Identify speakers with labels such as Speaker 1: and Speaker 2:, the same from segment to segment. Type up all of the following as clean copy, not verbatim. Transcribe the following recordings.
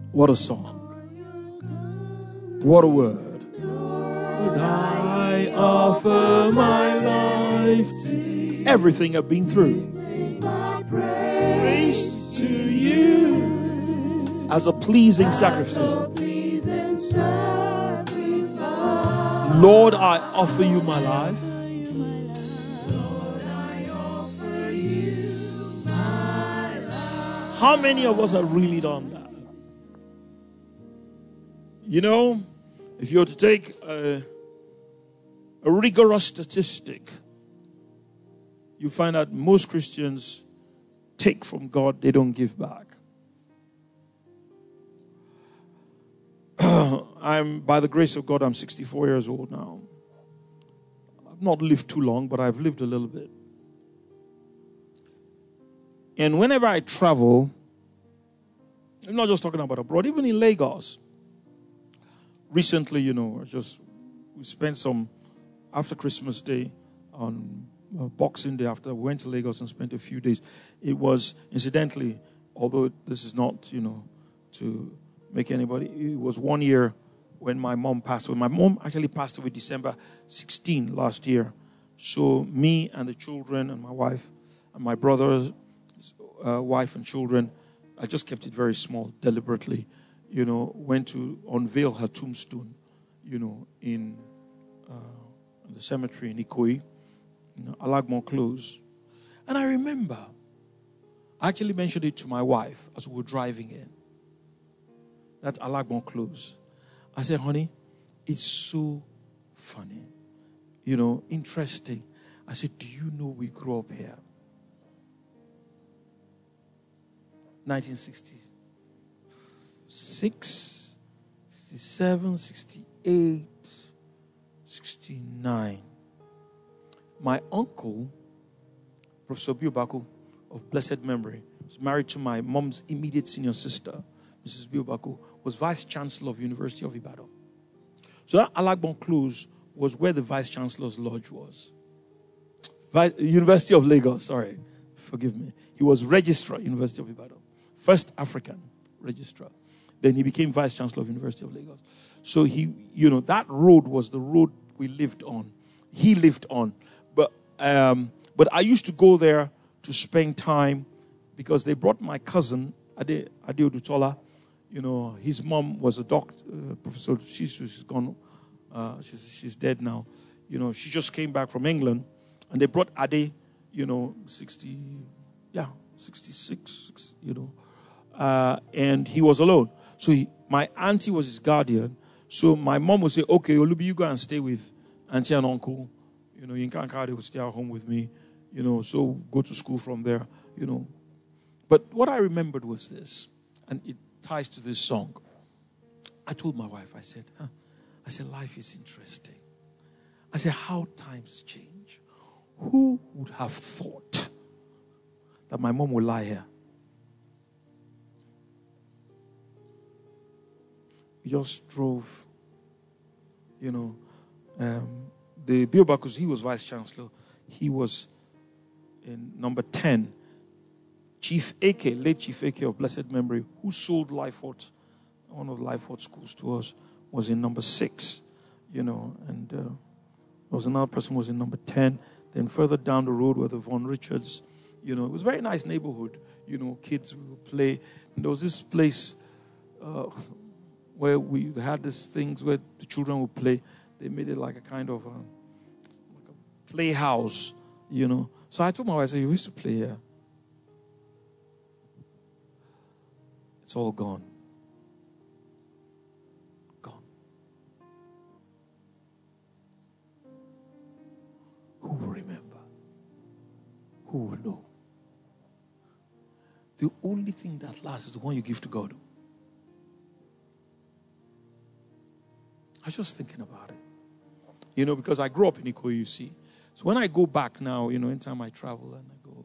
Speaker 1: What a song. What a word. I offer my life to everything I've been through. Praise to you as a pleasing sacrifice. Lord, I offer you my life. How many of us have really done that? You know, if you were to take a rigorous statistic, you find that most Christians take from God, they don't give back. By the grace of God, I'm 64 years old now. I've not lived too long, but I've lived a little bit. And whenever I travel, I'm not just talking about abroad, even in Lagos. Recently, we spent some, after Christmas Day, on Boxing Day, after we went to Lagos and spent a few days. It was, incidentally, although this is not, to make anybody, it was 1 year when my mom passed away. My mom actually passed away December 16 last year. So me and the children and my wife and my brother's wife and children, I just kept it very small, deliberately, went to unveil her tombstone, in the cemetery in Ikoyi, Alagbon Close. And I remember, I actually mentioned it to my wife as we were driving in, that Alagbon Close. I said, honey, it's so funny, interesting. I said, do you know we grew up here? 1966, 67, 68, 69. My uncle, Professor Biobaku, of blessed memory, was married to my mom's immediate senior sister, Mrs. Biobaku, was Vice Chancellor of University of Ibadan. So that Alagbon Close was where the Vice Chancellor's lodge was. University of Lagos, sorry. Forgive me. He was Registrar, University of Ibadan. First African Registrar. Then he became Vice Chancellor of University of Lagos. So that road was the road we lived on. He lived on. But I used to go there to spend time because they brought my cousin, Ade Odutola. His mom was a doctor, professor. She's gone. She's dead now. She just came back from England, and they brought Ade. 66. And he was alone. So my auntie was his guardian. So my mom would say, "Okay, Olubi, you go and stay with auntie and uncle. Yinka they would stay at home with me. So go to school from there. But what I remembered was this, and it ties to this song. I told my wife, I said, life is interesting. I said, how times change. Who would have thought that my mom would lie here? We just drove, the Biobakus, he was Vice Chancellor. He was in number 10. Chief Eke, late Chief Eke of blessed memory, who sold Lifefort, one of the Lifefort schools to us, was in number 6, and there was another person who was in number 10. Then further down the road were the Von Richards. It was a very nice neighborhood. Kids would play. And there was this place where we had these things where the children would play. They made it like a kind of like a playhouse, So I told my wife, I said, we used to play here. It's all gone. Gone. Who will remember? Who will know? The only thing that lasts is the one you give to God. I was just thinking about it. Because I grew up in Ikoyi, you see. So when I go back now, anytime I travel and I go,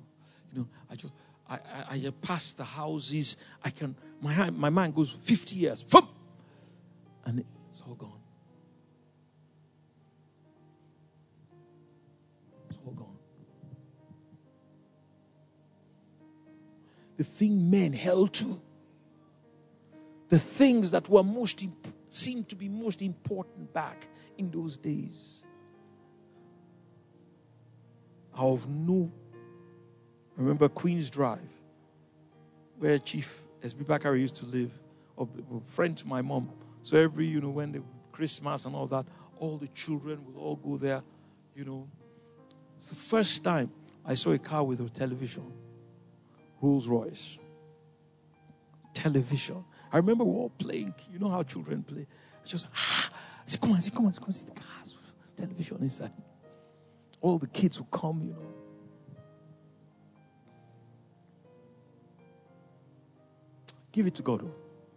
Speaker 1: I pass the houses. My mind goes 50 years. And it's all gone. It's all gone. The thing men held to, The things that were seemed to be most important back in those days are of no. Remember Queen's Drive, where Chief S.B. Bakari used to live, a friend to my mom. So every, when the Christmas and all that, all the children will all go there, It's the first time I saw a car with a television. Rolls Royce. Television. I remember we were all playing. You know how children play. I just, I said, come on. See the cars, television inside. All the kids will come, Give it to God.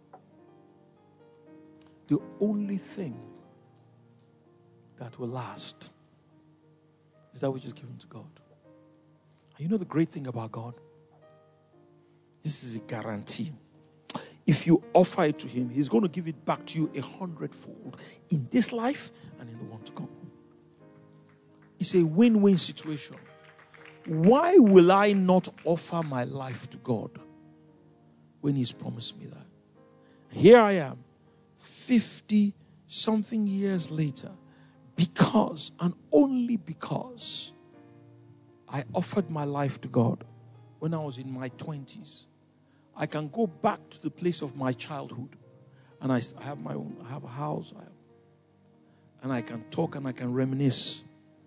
Speaker 1: The only thing that will last is that which is given to God. And you know the great thing about God? This is a guarantee. If you offer it to Him, He's going to give it back to you 100-fold in this life and in the one to come. It's a win-win situation. Why will I not offer my life to God when He's promised me that? Here I am, 50-something years later, because and only because I offered my life to God when I was in my 20s. I can go back to the place of my childhood, and I have my own, I have a house, and I can talk and I can reminisce.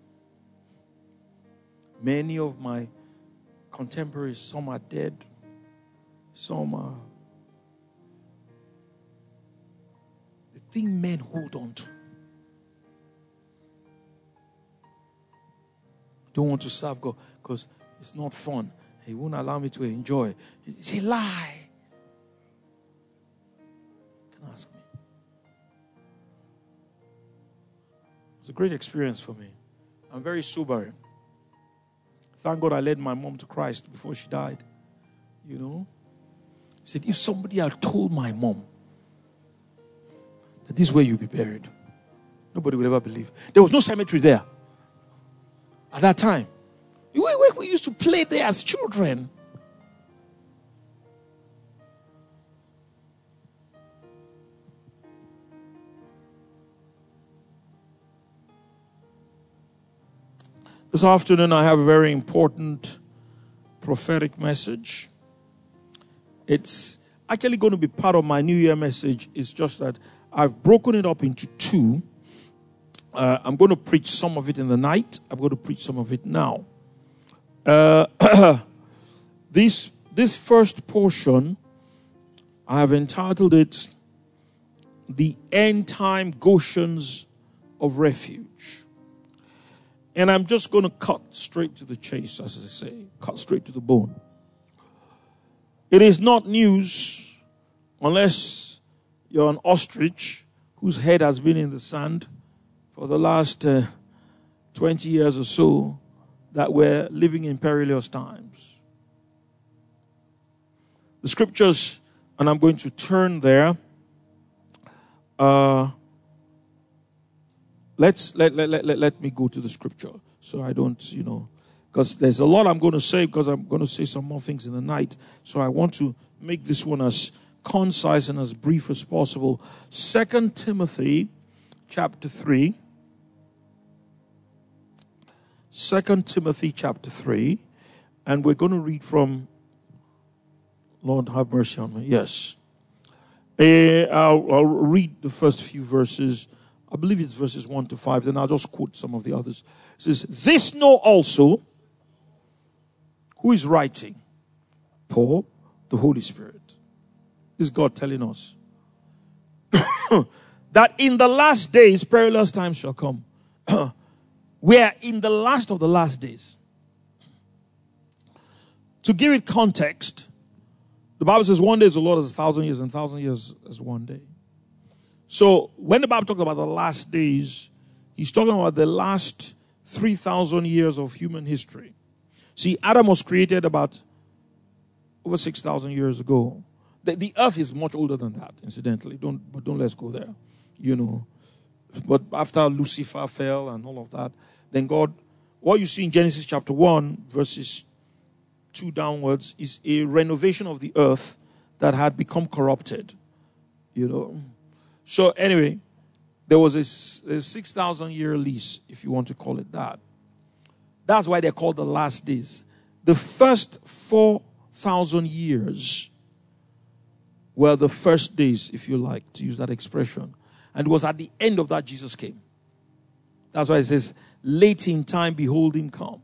Speaker 1: Many of my contemporaries, some are dead, some are the thing men hold on to. Don't want to serve God because it's not fun. He won't allow me to enjoy. It's a lie. You can ask me. It's a great experience for me. I'm very sobering. Thank God I led my mom to Christ before she died. He said, if somebody had told my mom that this is where you'll be buried, nobody would ever believe. There was no cemetery there at that time. We used to play there as children. This afternoon I have a very important prophetic message. It's actually going to be part of my New Year message. It's just that I've broken it up into two. I'm going to preach some of it in the night. I'm going to preach some of it now. This first portion, I have entitled it, The End Time Goshens of Refuge. And I'm just going to cut straight to the chase, as they say, cut straight to the bone. It is not news unless you're an ostrich whose head has been in the sand for the last 20 years or so, that we're living in perilous times. The scriptures, and I'm going to turn there. Let me go to the scripture so I don't, because there's a lot I'm going to say, because I'm going to say some more things in the night. So I want to make this one as concise and as brief as possible. 2 Timothy chapter 3. 2 Timothy chapter 3. And we're going to read from, Lord have mercy on me. Yes. I'll read the first few verses. I believe it's verses 1 to 5. Then I'll just quote some of the others. It says, this know also. Who is writing? Paul, the Holy Spirit. This is God telling us. That in the last days, perilous times shall come. We are in the last of the last days. To give it context, the Bible says one day is the Lord as 1,000 years, and 1,000 years as one day. So when the Bible talks about the last days, he's talking about the last 3,000 years of human history. See, Adam was created about over 6,000 years ago. The earth is much older than that, incidentally. Don't let's go there, But after Lucifer fell and all of that, then God, what you see in Genesis chapter 1, verses 2 downwards, is a renovation of the earth that had become corrupted. You know. So anyway, there was a 6,000-year lease, if you want to call it that. That's why they're called the last days. The first 4,000 years were the first days, if you like to use that expression. And it was at the end of that Jesus came. That's why it says, late in time, behold him come.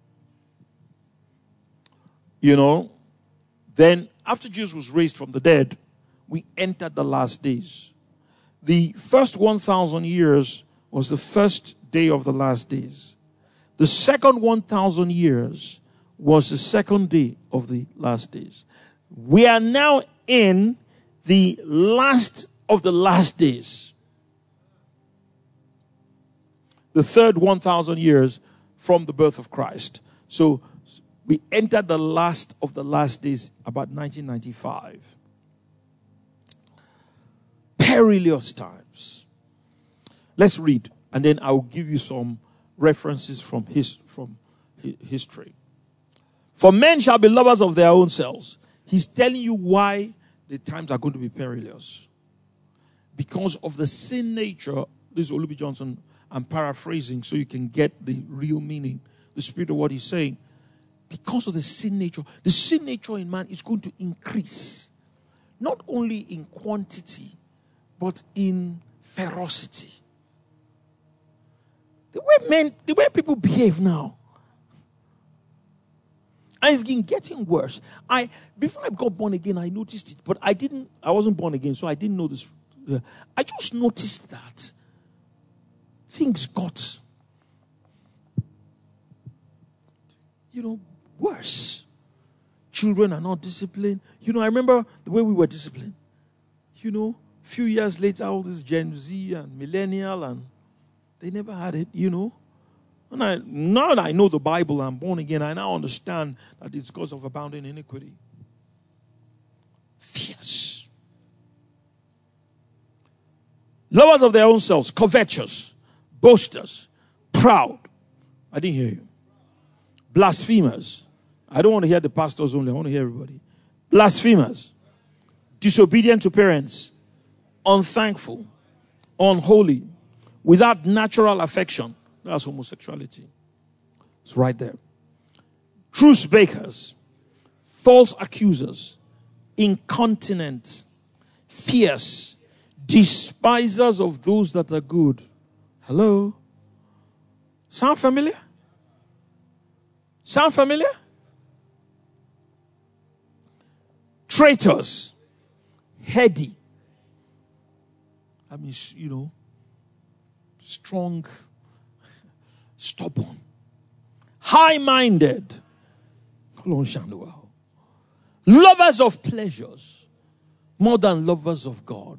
Speaker 1: You know, then after Jesus was raised from the dead, we entered the last days. The first 1,000 years was the first day of the last days. The second 1,000 years was the second day of the last days. We are now in the last of the last days. The third 1,000 years from the birth of Christ. So we entered the last of the last days about 1995. Perilous times. Let's read, and then I'll give you some references from history. For men shall be lovers of their own selves. He's telling you why the times are going to be perilous. Because of the sin nature. This is Olubi Johnson. I'm paraphrasing so you can get the real meaning, the spirit of what he's saying. Because of the sin nature in man is going to increase. Not only in quantity, but in ferocity. The way people behave now. And it's been getting worse. Before I got born again, I noticed it, but I wasn't born again, so I didn't know this. I just noticed that things got, worse. Children are not disciplined. I remember the way we were disciplined. A few years later, all this Gen Z and millennial, and they never had it, And now that I know the Bible, I'm born again, I now understand that it's because of abounding iniquity. Fierce. Lovers of their own selves, covetous, boasters, proud. I didn't hear you. Blasphemers. I don't want to hear the pastors only. I want to hear everybody. Blasphemers. Disobedient to parents. Unthankful. Unholy. Without natural affection. That's homosexuality. It's right there. Truce breakers. False accusers. Incontinent. Fierce. Despisers of those that are good. Hello? Sound familiar? Sound familiar? Traitors. Heady. Strong. Stubborn. High-minded. Lovers of pleasures more than lovers of God.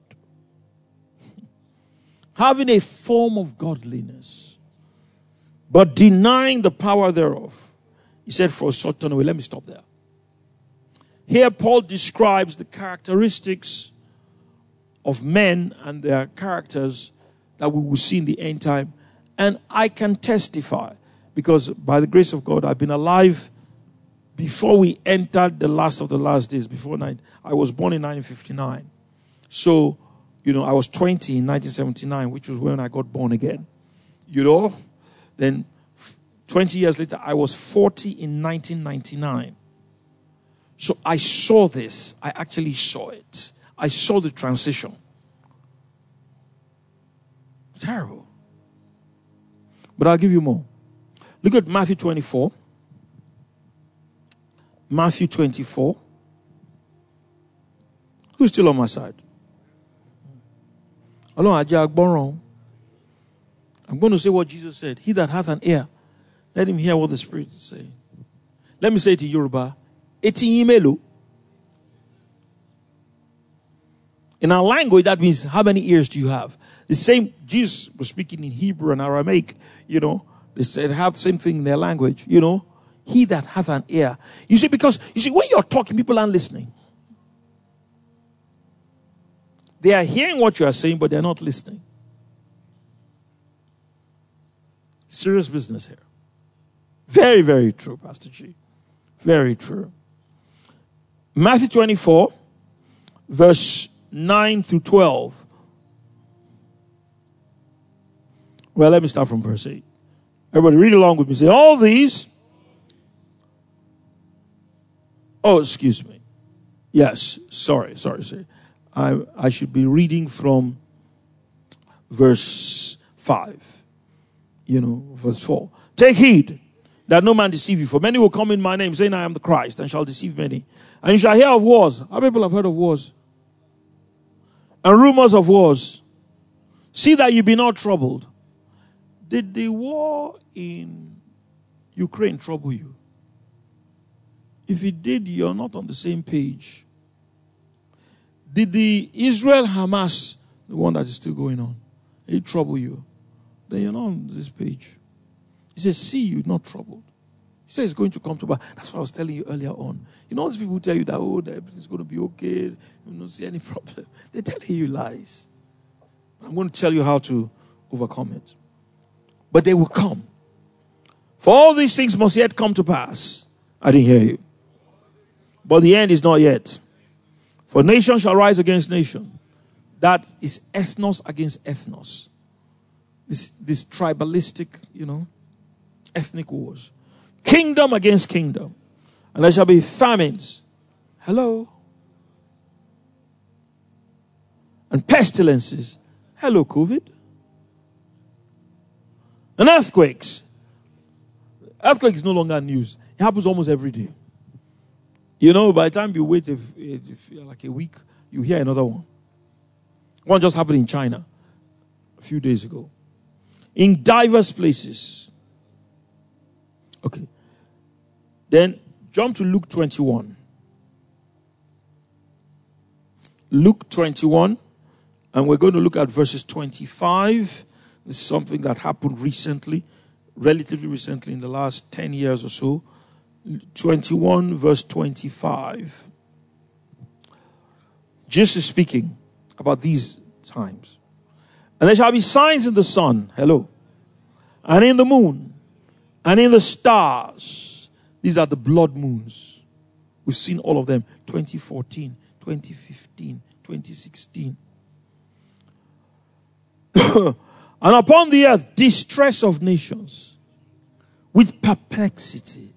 Speaker 1: Having a form of godliness, but denying the power thereof. He said, for a certain way. Let me stop there. Here Paul describes the characteristics of men and their characters that we will see in the end time. And I can testify, because by the grace of God, I've been alive before we entered the last of the last days. I was born in 1959. So, I was 20 in 1979, which was when I got born again. Then 20 years later, I was 40 in 1999. So I saw this. I actually saw it. I saw the transition. Terrible. But I'll give you more. Look at Matthew 24. Matthew 24. Who's still on my side? I'm going to say what Jesus said. He that hath an ear, let him hear what the Spirit is saying. Let me say it in Yoruba. In our language, that means how many ears do you have? The same, Jesus was speaking in Hebrew and Aramaic, They said have the same thing in their language, He that hath an ear. Because when you're talking, people aren't listening. They are hearing what you are saying, but they're not listening. Serious business here. Very, very true, Pastor G. Very true. Matthew 24, verse 9 through 12. Well, let me start from verse 8. Everybody read along with me. Say, all these. Oh, excuse me. Yes, sorry. I should be reading from verse 5. Verse 4. Take heed that no man deceive you, for many will come in my name, saying, I am the Christ, and shall deceive many. And you shall hear of wars. How many people have heard of wars? And rumors of wars. See that you be not troubled. Did the war in Ukraine trouble you? If it did, you're not on the same page. Did the Israel-Hamas, the one that is still going on, it trouble you? Then you're not on this page. He says, see you not troubled. He says it's going to come to pass. That's what I was telling you earlier on. All these people who tell you that, everything's going to be okay, you don't see any problem. They're telling you lies. I'm going to tell you how to overcome it. But they will come. For all these things must yet come to pass. I didn't hear you. But the end is not yet. For nation shall rise against nation. That is ethnos against ethnos. This tribalistic, ethnic wars. Kingdom against kingdom. And there shall be famines. Hello. And pestilences. Hello, COVID. And earthquakes. Earthquake is no longer news. It happens almost every day. By the time you wait like a week, you hear another one. One just happened in China a few days ago. In diverse places. Okay. Then jump to Luke 21. Luke 21. And we're going to look at verses 25. This is something that happened recently, relatively recently, in the last 10 years or so. 21 verse 25. Jesus is speaking about these times. And there shall be signs in the sun, hello, and in the moon, and in the stars. These are the blood moons. We've seen all of them. 2014, 2015, 2016. And upon the earth, distress of nations with perplexity.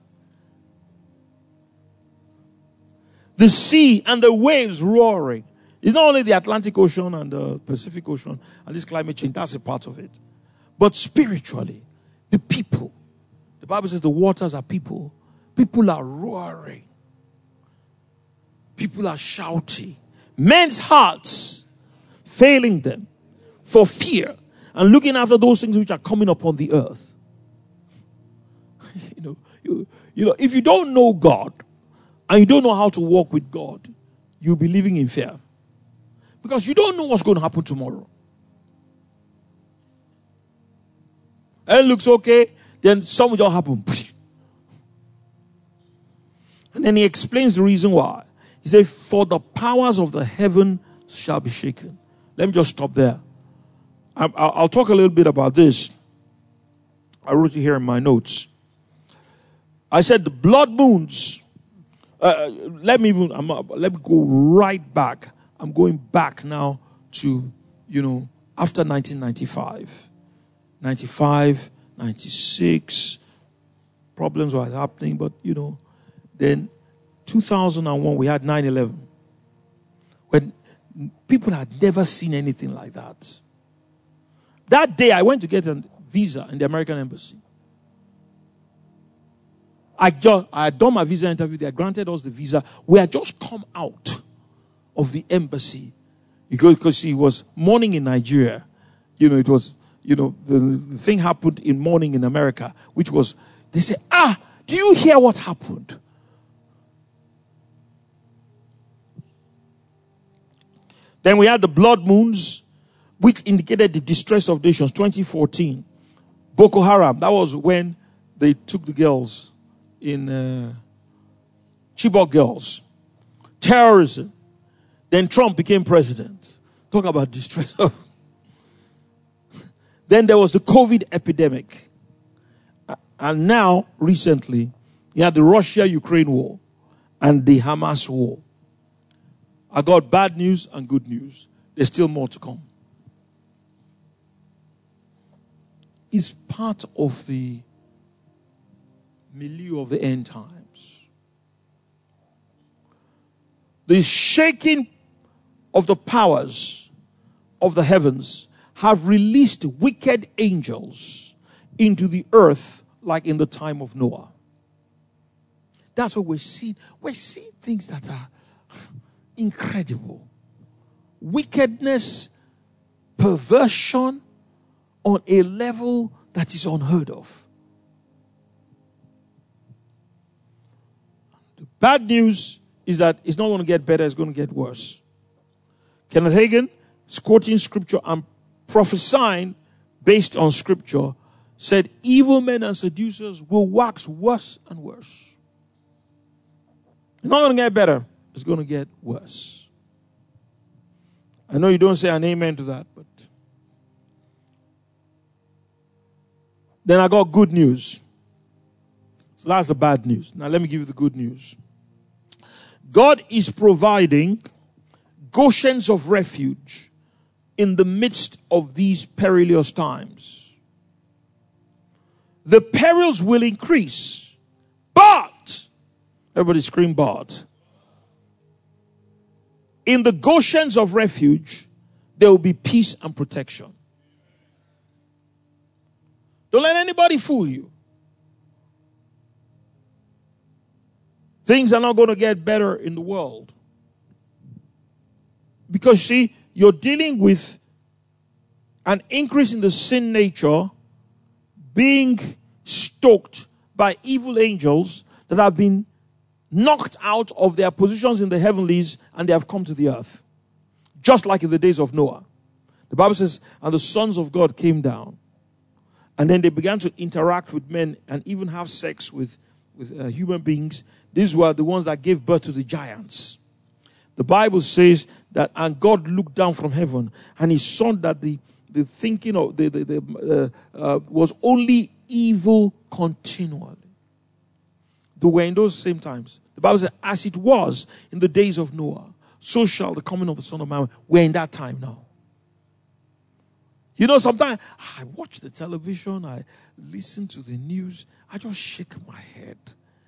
Speaker 1: The sea and the waves roaring. It's not only the Atlantic Ocean and the Pacific Ocean and this climate change, that's a part of it. But spiritually, the people. The Bible says the waters are people. People are roaring. People are shouting. Men's hearts failing them for fear and looking after those things which are coming upon the earth. If you don't know God and you don't know how to walk with God, you'll be living in fear. Because you don't know what's going to happen tomorrow. And it looks okay, then something will just happen. And then he explains the reason why. He says, for the powers of the heaven shall be shaken. Let me just stop there. I'll talk a little bit about this. I wrote it here in my notes. I said the blood moons. Let me go right back. I'm going back now to, after 1995. 95, 96. Problems were happening, but, then 2001, we had 9/11. When people had never seen anything like that. That day, I went to get a visa in the American embassy. I had done my visa interview. They had granted us the visa. We had just come out of the embassy. Because it was morning in Nigeria. It was, the thing happened in morning in America, which was, they said, do you hear what happened? Then we had the blood moons, which indicated the distress of nations. 2014. Boko Haram, that was when they took the girls in Chibok girls. Terrorism. Then Trump became president. Talk about distress. Then there was the COVID epidemic. And now, recently, you had the Russia-Ukraine war and the Hamas war. I got bad news and good news. There's still more to come. It's part of the milieu of the end times. The shaking of the powers of the heavens have released wicked angels into the earth like in the time of Noah. That's what we're seeing. We're seeing things that are incredible. Wickedness, perversion on a level that is unheard of. The bad news is that it's not going to get better, it's going to get worse. Kenneth Hagin is quoting scripture and prophesying based on scripture, said evil men and seducers will wax worse and worse. It's not going to get better, it's going to get worse. I know you don't say an amen to that, but then I got good news. So that's the bad news. Now let me give you the good news. God is providing Goshens of refuge in the midst of these perilous times. The perils will increase, but, everybody scream but. In the Goshens of refuge, there will be peace and protection. Don't let anybody fool you. Things are not going to get better in the world. Because, see, you're dealing with an increase in the sin nature being stoked by evil angels that have been knocked out of their positions in the heavenlies and they have come to the earth. Just like in the days of Noah. The Bible says, and the sons of God came down. And then they began to interact with men and even have sex with human beings. These were the ones that gave birth to the giants. The Bible says that, and God looked down from heaven and he saw that the thinking of was only evil continually. They were in those same times. The Bible says, as it was in the days of Noah, so shall the coming of the Son of Man. We're in that time now. You know, sometimes I watch the television, I listen to the news, I just shake my head.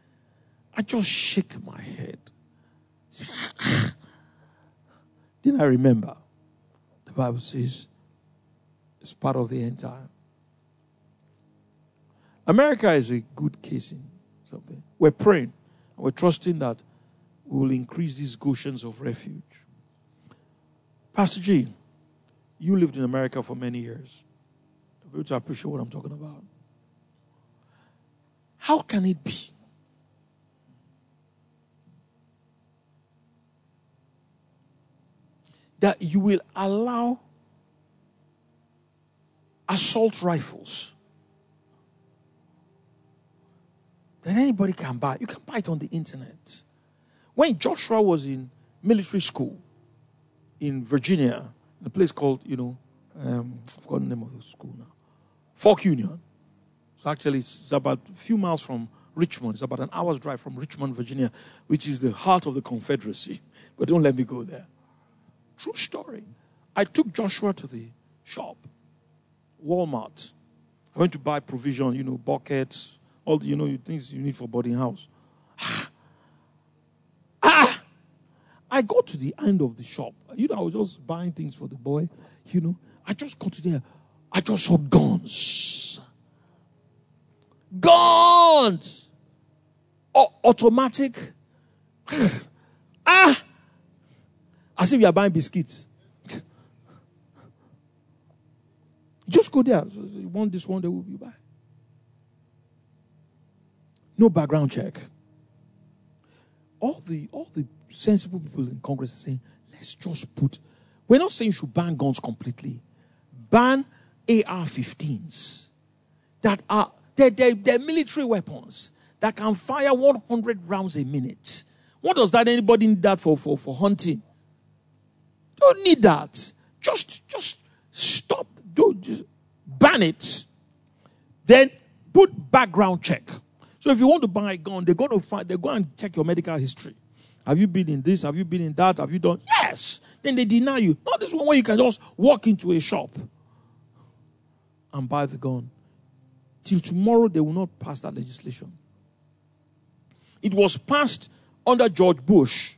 Speaker 1: Then I remember, the Bible says, it's part of the end time. America is a good case in something. We're praying, and we're trusting that we will increase these Goshens of refuge. Pastor G, you lived in America for many years. You'll be able to appreciate what I'm talking about. How can it be that you will allow assault rifles that anybody can buy? You can buy it on the internet. When Joshua was in military school in Virginia, in a place called, I've forgotten the name of the school now, Fork Union. So actually it's about a few miles from Richmond. It's about an hour's drive from Richmond, Virginia, which is the heart of the Confederacy. But don't let me go there. True story. I took Joshua to the shop, Walmart. I went to buy provision, buckets, all the, things you need for boarding house. I got to the end of the shop. I was just buying things for the boy, I just got to there. I just saw guns. Guns! Automatic. As if you are buying biscuits. Just go there. So you want this one, they will be buy. No background check. All the sensible people in Congress are saying, let's just put. We're not saying you should ban guns completely. Ban AR-15s that are they're military weapons that can fire 100 rounds a minute. What does that? Anybody need that for hunting? Don't need that. Just stop. Just ban it. Then put background check. So if you want to buy a gun, they're going to go and check your medical history. Have you been in this? Have you been in that? Have you done? Yes. Then they deny you. Not this one where you can just walk into a shop and buy the gun. Till tomorrow, they will not pass that legislation. It was passed under George Bush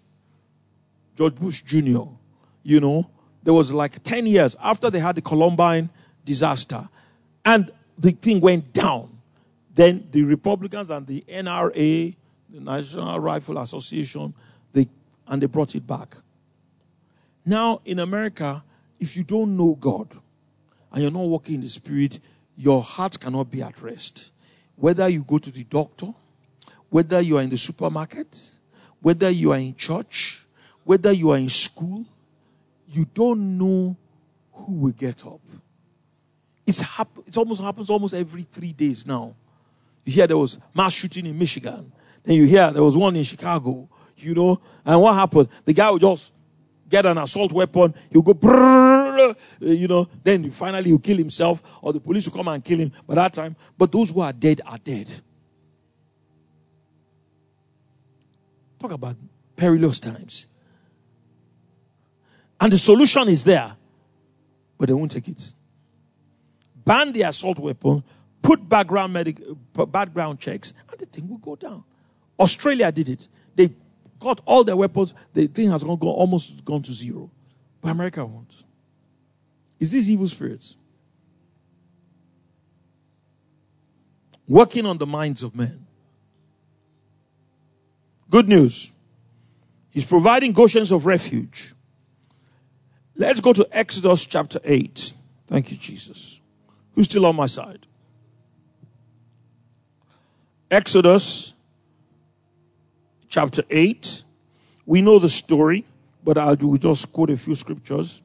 Speaker 1: Jr. You know, there was like 10 years after they had the Columbine disaster, and the thing went down. Then the Republicans and the NRA, the National Rifle Association, they brought it back. Now in America, if you don't know God and you're not walking in the Spirit, your heart cannot be at rest. Whether you go to the doctor, whether you are in the supermarket, whether you are in church, whether you are in school, you don't know who will get up. It almost happens almost every 3 days now. You hear there was mass shooting in Michigan. Then you hear there was one in Chicago, you know. And what happened? The guy would just get an assault weapon. He'll go, brrr, you know. Then finally he'll kill himself, or the police will come and kill him by that time. But those who are dead are dead. Talk about perilous times. And the solution is there, but they won't take it. Ban the assault weapon, put background checks, and the thing will go down. Australia did it. They got all their weapons. The thing has almost gone to zero. But America won't. Is this evil spirits working on the minds of men? Good news. He's providing Goshens of refuge. Let's go to Exodus chapter 8. Thank you, Jesus. Who's still on my side? Exodus chapter 8. We know the story, but I will just quote a few scriptures.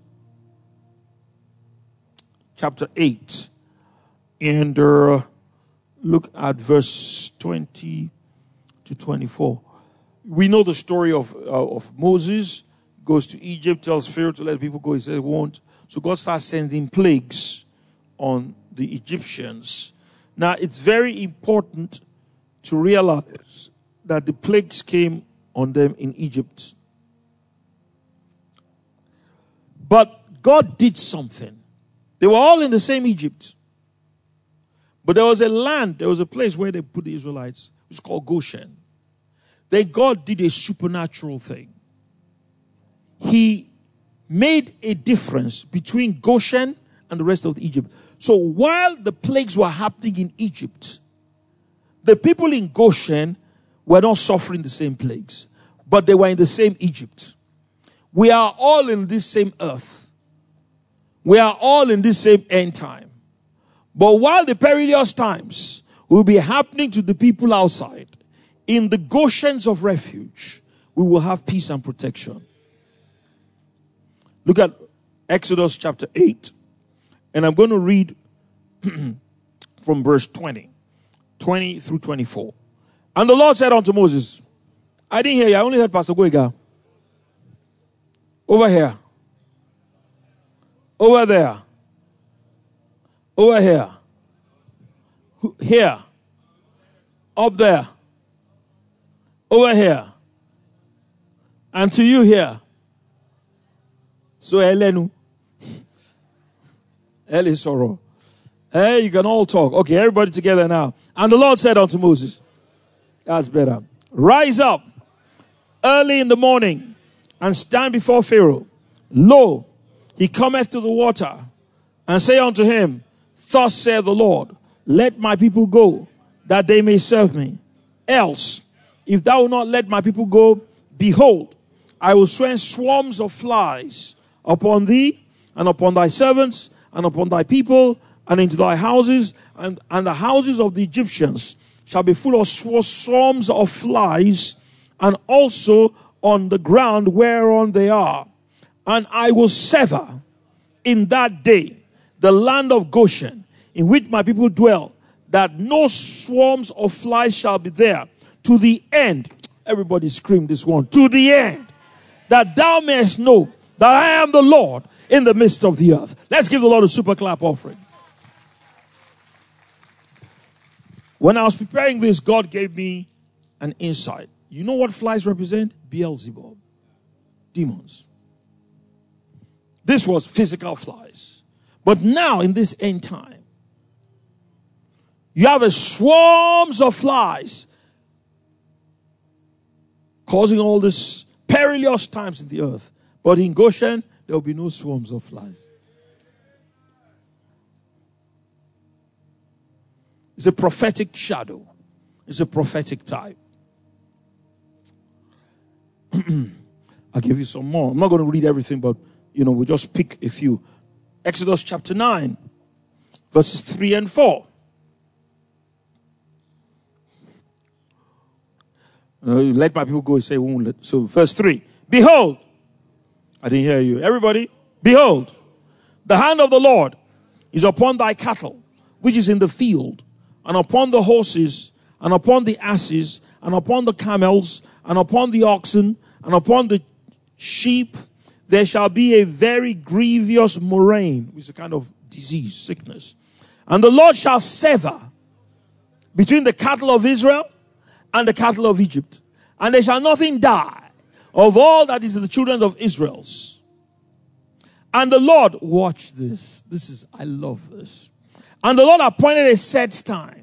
Speaker 1: Chapter 8. And look at verse 20 to 24. We know the story of Moses. Goes to Egypt, tells Pharaoh to let people go. He says he won't. So God starts sending plagues on the Egyptians. Now, it's very important to realize that the plagues came on them in Egypt. But God did something. They were all in the same Egypt. But there was a land, there was a place where they put the Israelites, which is called Goshen. God did a supernatural thing. He made a difference between Goshen and the rest of Egypt. So while the plagues were happening in Egypt, the people in Goshen were not suffering the same plagues, but they were in the same Egypt. We are all in this same earth. We are all in this same end time. But while the perilous times will be happening to the people outside, in the Goshens of refuge, we will have peace and protection. Look at Exodus chapter 8. And I'm going to read from verse 20 through 24. And the Lord said unto Moses, I didn't hear you. I only heard Pastor Goiga. Over here. Over there. Over here. Here. Up there. Over here. And to you here. So Elenu. Eli Soro. Hey, you can all talk. Okay, everybody together now. And the Lord said unto Moses, that's better. Rise up early in the morning and stand before Pharaoh. Lo, he cometh to the water, and say unto him, thus saith the Lord, let my people go, that they may serve me. Else, if thou wilt not let my people go, behold, I will send swarms of flies upon thee, and upon thy servants, and upon thy people, and into thy houses, and the houses of the Egyptians shall be full of swarms of flies, and also on the ground whereon they are. And I will sever in that day the land of Goshen, in which my people dwell, that no swarms of flies shall be there, to the end. Everybody scream this one. To the end, that thou mayest know that I am the Lord in the midst of the earth. Let's give the Lord a super clap offering. When I was preparing this, God gave me an insight. You know what flies represent? Beelzebub. Demons. This was physical flies. But now in this end time, you have a swarms of flies causing all these perilous times in the earth. But in Goshen, there will be no swarms of flies. It's a prophetic shadow. It's a prophetic type. I'll give you some more. I'm not going to read everything, but, we'll just pick a few. Exodus chapter 9, verses 3 and 4. Let my people go and say, won't let. So, verse 3. Behold, I didn't hear you. Everybody, behold, the hand of the Lord is upon thy cattle, which is in the field, and upon the horses, and upon the asses, and upon the camels, and upon the oxen, and upon the sheep. There shall be a very grievous murrain, which is a kind of disease, sickness. And the Lord shall sever between the cattle of Israel and the cattle of Egypt. And there shall nothing die of all that is the children of Israel's. And the Lord, watch this. I love this. And the Lord appointed a set time,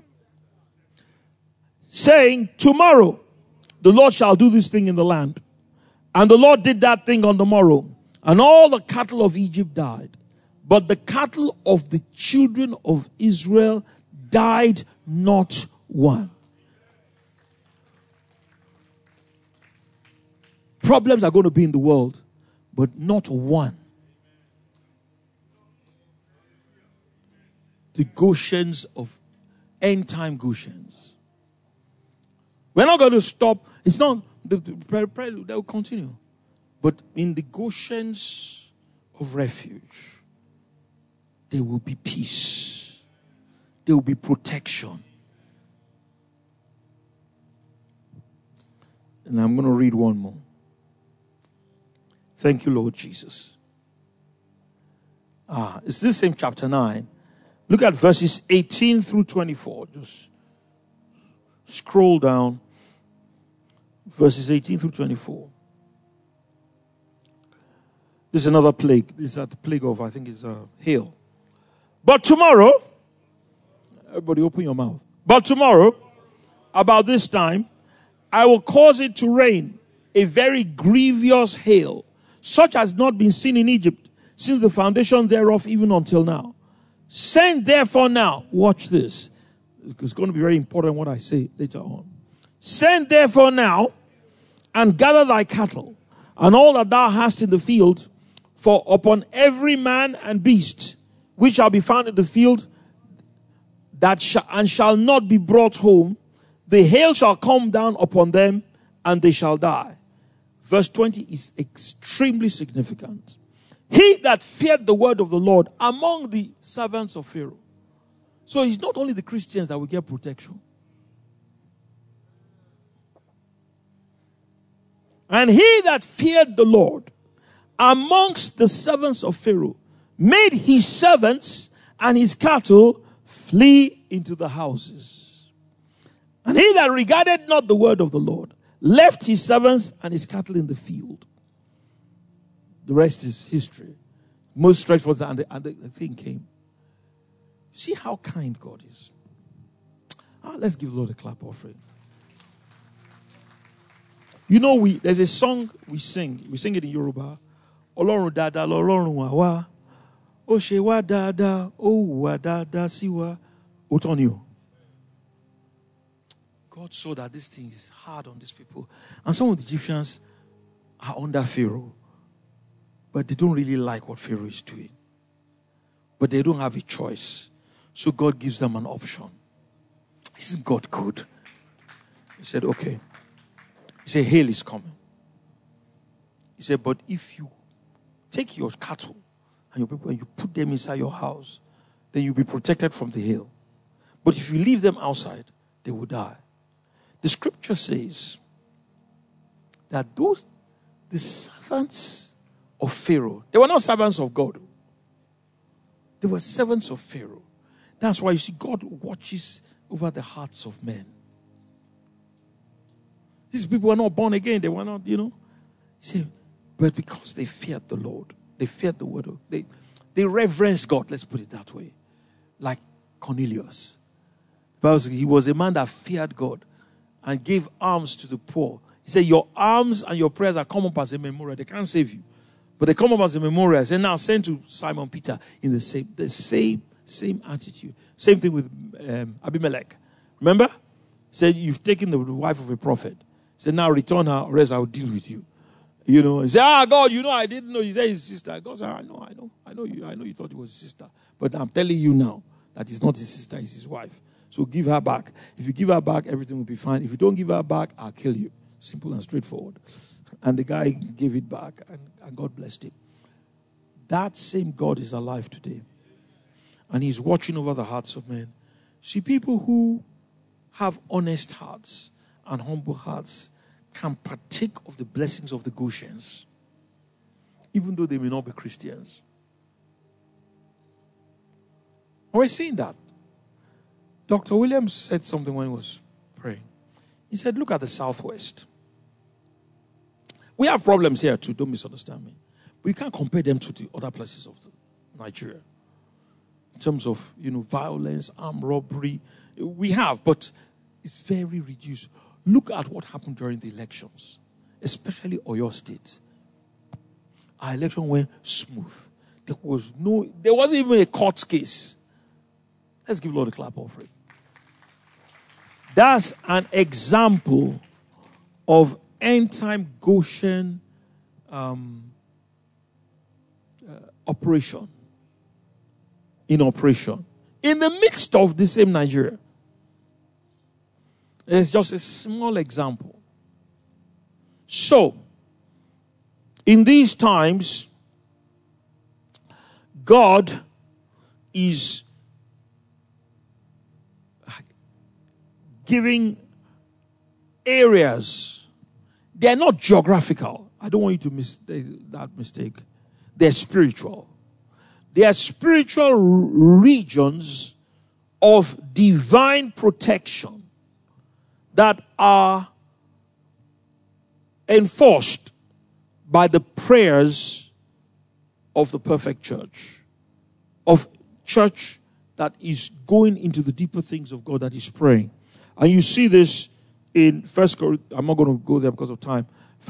Speaker 1: saying, tomorrow the Lord shall do this thing in the land. And the Lord did that thing on the morrow. And all the cattle of Egypt died. But the cattle of the children of Israel died not one. Problems are going to be in the world, but not one. The Goshens of end time Goshens. We're not going to stop. It's not the prelude, that will continue. But in the Goshens of refuge, there will be peace. There will be protection. And I'm going to read one more. Thank you, Lord Jesus. It's this same chapter 9. Look at verses 18 through 24. Just scroll down. Verses 18 through 24. This is another plague. This is the plague of, I think it's hail. But tomorrow, everybody open your mouth. But tomorrow, about this time, I will cause it to rain a very grievous hail, such as not been seen in Egypt, since the foundation thereof even until now. Send therefore now, watch this. It's going to be very important what I say later on. Send therefore now, and gather thy cattle, and all that thou hast in the field, for upon every man and beast which shall be found in the field, and shall not be brought home, the hail shall come down upon them, and they shall die. Verse 20 is extremely significant. He that feared the word of the Lord among the servants of Pharaoh. So it's not only the Christians that will get protection. And he that feared the Lord amongst the servants of Pharaoh made his servants and his cattle flee into the houses. And he that regarded not the word of the Lord left his servants and his cattle in the field. The rest is history. Most straightforward, and the thing came. See how kind God is. Let's give the Lord a clap offering. There's a song we sing. We sing it in Yoruba. Ọlọ́run dáadáa lọ́lọ́run wa wá. Ó ṣe wá dáadáa, ó hùwà dáadáa sí wa. Òótọ́ ni o. God saw that this thing is hard on these people. And some of the Egyptians are under Pharaoh. But they don't really like what Pharaoh is doing. But they don't have a choice. So God gives them an option. Isn't God good? He said, okay. He said, hail is coming. He said, but if you take your cattle and your people and you put them inside your house, then you'll be protected from the hail. But if you leave them outside, they will die. The scripture says that the servants of Pharaoh, they were not servants of God. They were servants of Pharaoh. That's why you see God watches over the hearts of men. These people were not born again. They were not, He said, but because they feared the Lord, they feared the word, they reverenced God, let's put it that way. Like Cornelius. Because he was a man that feared God and gave alms to the poor. He said, your alms and your prayers are come up as a memorial. They can't save you. But they come up as a memorial. He said, now send to Simon Peter in the same attitude. Same thing with Abimelech. Remember? He said, you've taken the wife of a prophet. He said, now return her or else I'll deal with you. He said, God, I didn't know. He said his sister. God said, I know you thought it was his sister. But I'm telling you now that it's not his sister, it's his wife. So give her back. If you give her back, everything will be fine. If you don't give her back, I'll kill you. Simple and straightforward. And the guy gave it back, and God blessed him. That same God is alive today. And he's watching over the hearts of men. See, people who have honest hearts and humble hearts can partake of the blessings of the Goshens, even though they may not be Christians. We're seeing that. Dr. Williams said something when he was praying. He said, look at the Southwest. We have problems here too, don't misunderstand me. But you can't compare them to the other places of Nigeria. In terms of, violence, armed robbery. We have, but it's very reduced. Look at what happened during the elections, especially Oyo State. Our election went smooth. There wasn't even a court case. Let's give Lord a clap offering. That's an example of end-time Goshen operation. In operation. In the midst of the same Nigeria. It's just a small example. So, in these times, God is giving areas. They are not geographical. I don't want you to make that mistake. They're spiritual. They are spiritual regions of divine protection that are enforced by the prayers of the perfect church. Of church that is going into the deeper things of God, that is praying. And you see this in First Corinthians. I'm not going to go there because of time.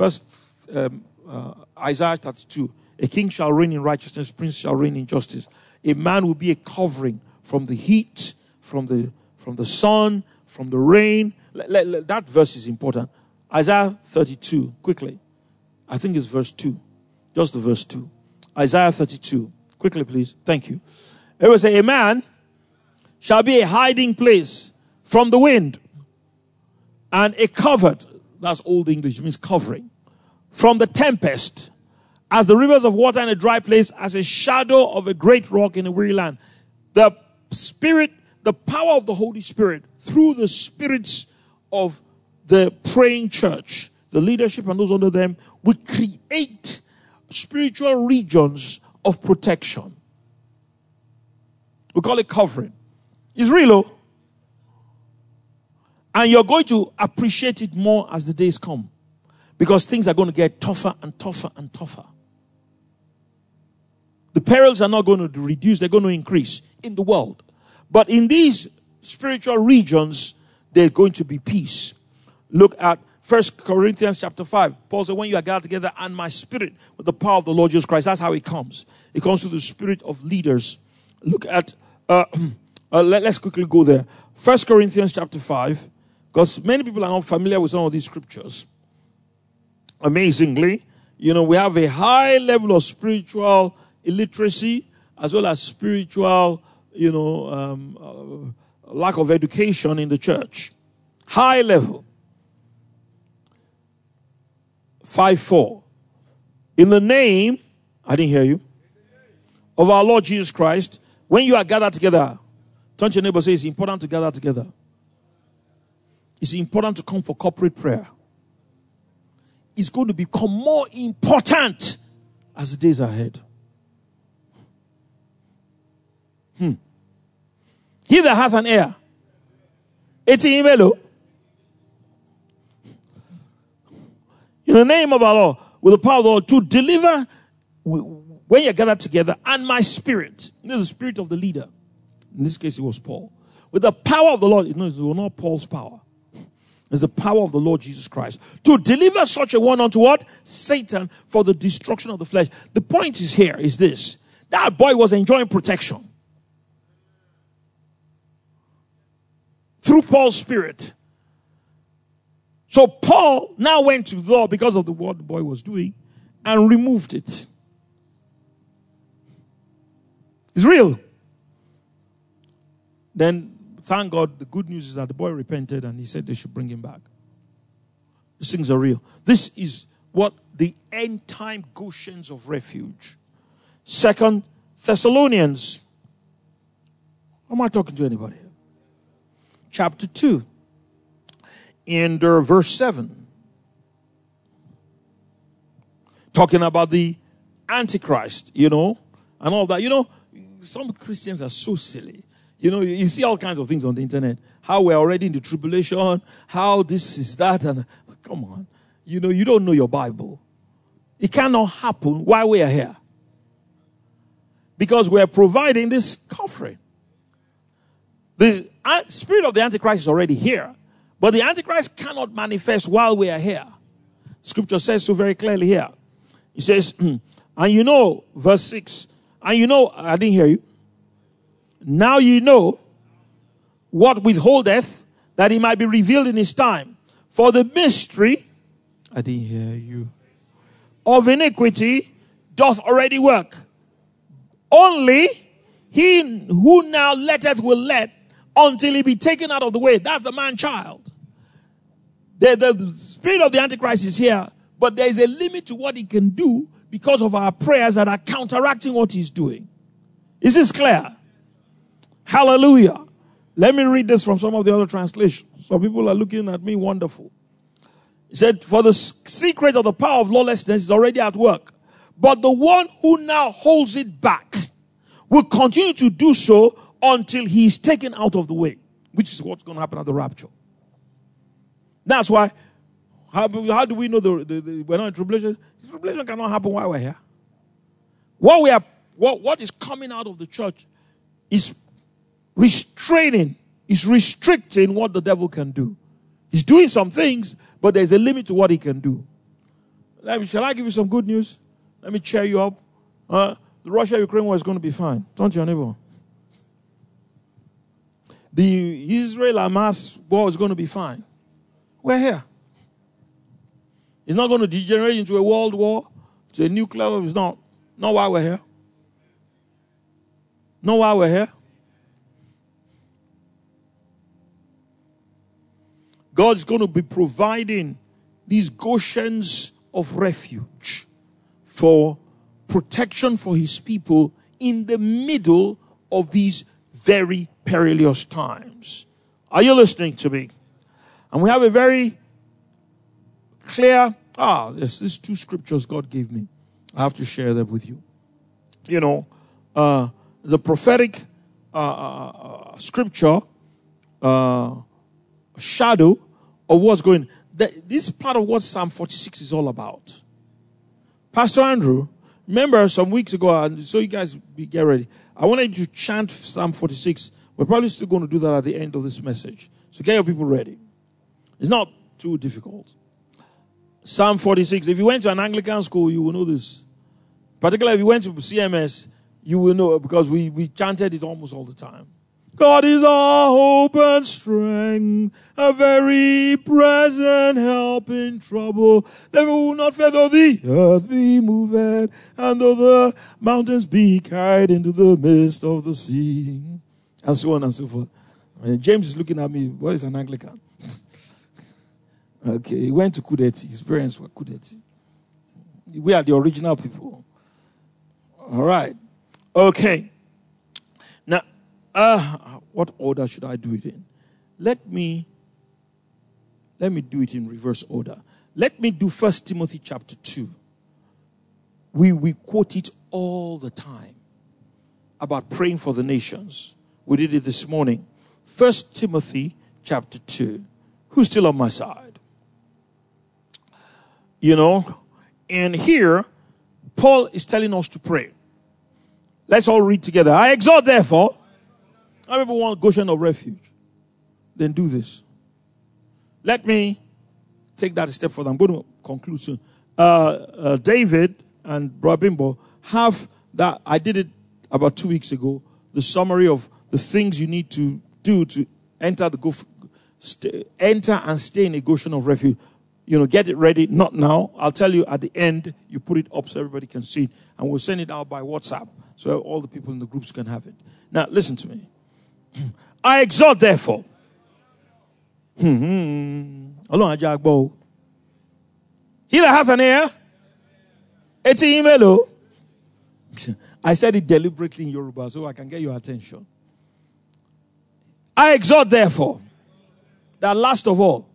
Speaker 1: Isaiah 32. A king shall reign in righteousness, prince shall reign in justice. A man will be a covering from the heat, from the sun, from the rain. That verse is important. Isaiah 32, quickly. I think it's verse 2. Just the verse 2. Isaiah 32. Quickly, please. Thank you. It will say, a man shall be a hiding place from the wind, and a covert, that's Old English, means covering, from the tempest, as the rivers of water in a dry place, as a shadow of a great rock in a weary land. The Spirit, the power of the Holy Spirit, through the spirits of the praying church, the leadership and those under them, will create spiritual regions of protection. We call it covering. It's real, oh? And you're going to appreciate it more as the days come. Because things are going to get tougher and tougher and tougher. The perils are not going to reduce, they're going to increase in the world. But in these spiritual regions, there's going to be peace. Look at 1 Corinthians chapter 5. Paul said, when you are gathered together, and my spirit with the power of the Lord Jesus Christ. That's how it comes. It comes through the spirit of leaders. Look at, let's quickly go there. 1 Corinthians chapter 5. Because many people are not familiar with some of these scriptures. Amazingly, we have a high level of spiritual illiteracy as well as spiritual, lack of education in the church. High level. 5:4. In the name, I didn't hear you, of our Lord Jesus Christ, when you are gathered together, turn to your neighbor and say, it's important to gather together. It's important to come for corporate prayer. It's going to become more important as the days are ahead. He that hath an ear, it's in Imelo. In the name of our Lord, with the power of the Lord, to deliver when you're gathered together, and my spirit. This is the spirit of the leader. In this case, it was Paul. With the power of the Lord, it was not Paul's power. It's the power of the Lord Jesus Christ. To deliver such a one unto what? Satan, for the destruction of the flesh. The point is here is this. That boy was enjoying protection. Through Paul's spirit. So Paul now went to the Lord because of what the boy was doing and removed it. It's real. Then, thank God, the good news is that the boy repented and he said they should bring him back. These things are real. This is what the end time Goshens of refuge. 2 Thessalonians. Am I talking to anybody? Chapter 2. In verse 7. Talking about the Antichrist, and all that. Some Christians are so silly. You see all kinds of things on the internet. How we're already in the tribulation. How this is that. And come on. You don't know your Bible. It cannot happen while we are here. Because we're providing this covering. The spirit of the Antichrist is already here. But the Antichrist cannot manifest while we are here. Scripture says so very clearly here. It says, and verse 6, I didn't hear you. Now ye know what withholdeth, that he might be revealed in his time. For the mystery, I didn't hear you, of iniquity doth already work. Only he who now letteth will let until he be taken out of the way. That's the man-child. The spirit of the Antichrist is here, but there is a limit to what he can do because of our prayers that are counteracting what he's doing. Is this clear? Hallelujah. Let me read this from some of the other translations. Some people are looking at me wonderful. He said, for the secret of the power of lawlessness is already at work. But the one who now holds it back will continue to do so until he is taken out of the way, which is what's going to happen at the rapture. That's why, how do we know we're not in tribulation? Tribulation cannot happen while we're here. What is coming out of the church is restraining, is restricting what the devil can do. He's doing some things, but there's a limit to what he can do. Shall I give you some good news? Let me cheer you up. The Russia-Ukraine war is going to be fine. Turn to your neighbor. The Israel-Hamas war is going to be fine. We're here. It's not going to degenerate into a world war, to a nuclear war. It's not. Not while we're here. Not while we're here. God's going to be providing these Goshens of refuge for protection for his people in the middle of these very perilous times. Are you listening to me? And we have a very clear, there's these two scriptures God gave me. I have to share them with you. The prophetic scripture, shadow of what's going. This part of what Psalm 46 is all about. Pastor Andrew, remember some weeks ago, so you guys get ready. I wanted you to chant Psalm 46. We're probably still going to do that at the end of this message. So get your people ready. It's not too difficult. Psalm 46. If you went to an Anglican school, you will know this. Particularly if you went to CMS, you will know because we chanted it almost all the time. God is our hope and strength, a very present help in trouble. They will not fear though the earth be moved, and though the mountains be carried into the midst of the sea. And so on and so forth. James is looking at me. What is an Anglican? Okay, he went to Kudeti. His parents were Kudeti. We are the original people. All right. Okay. Now, what order should I do it in? Let me do it in reverse order. Let me do 1 Timothy chapter 2. We quote it all the time about praying for the nations. We did it this morning. 1 Timothy chapter 2. Who's still on my side? And here, Paul is telling us to pray. Let's all read together. I exhort, therefore, how many people want Goshen of refuge? Then do this. Let me take that a step further. I'm going to conclude soon. David and Brother Bimbo have that. I did it about 2 weeks ago. The summary of the things you need to do to enter and stay in a Goshen of refuge. Get it ready. Not now. I'll tell you at the end. You put it up so everybody can see it, and we'll send it out by WhatsApp so all the people in the groups can have it. Now, listen to me. I exhort, therefore. He that hath an ear, I said it deliberately in Yoruba so I can get your attention. I exhort, therefore, that last of all,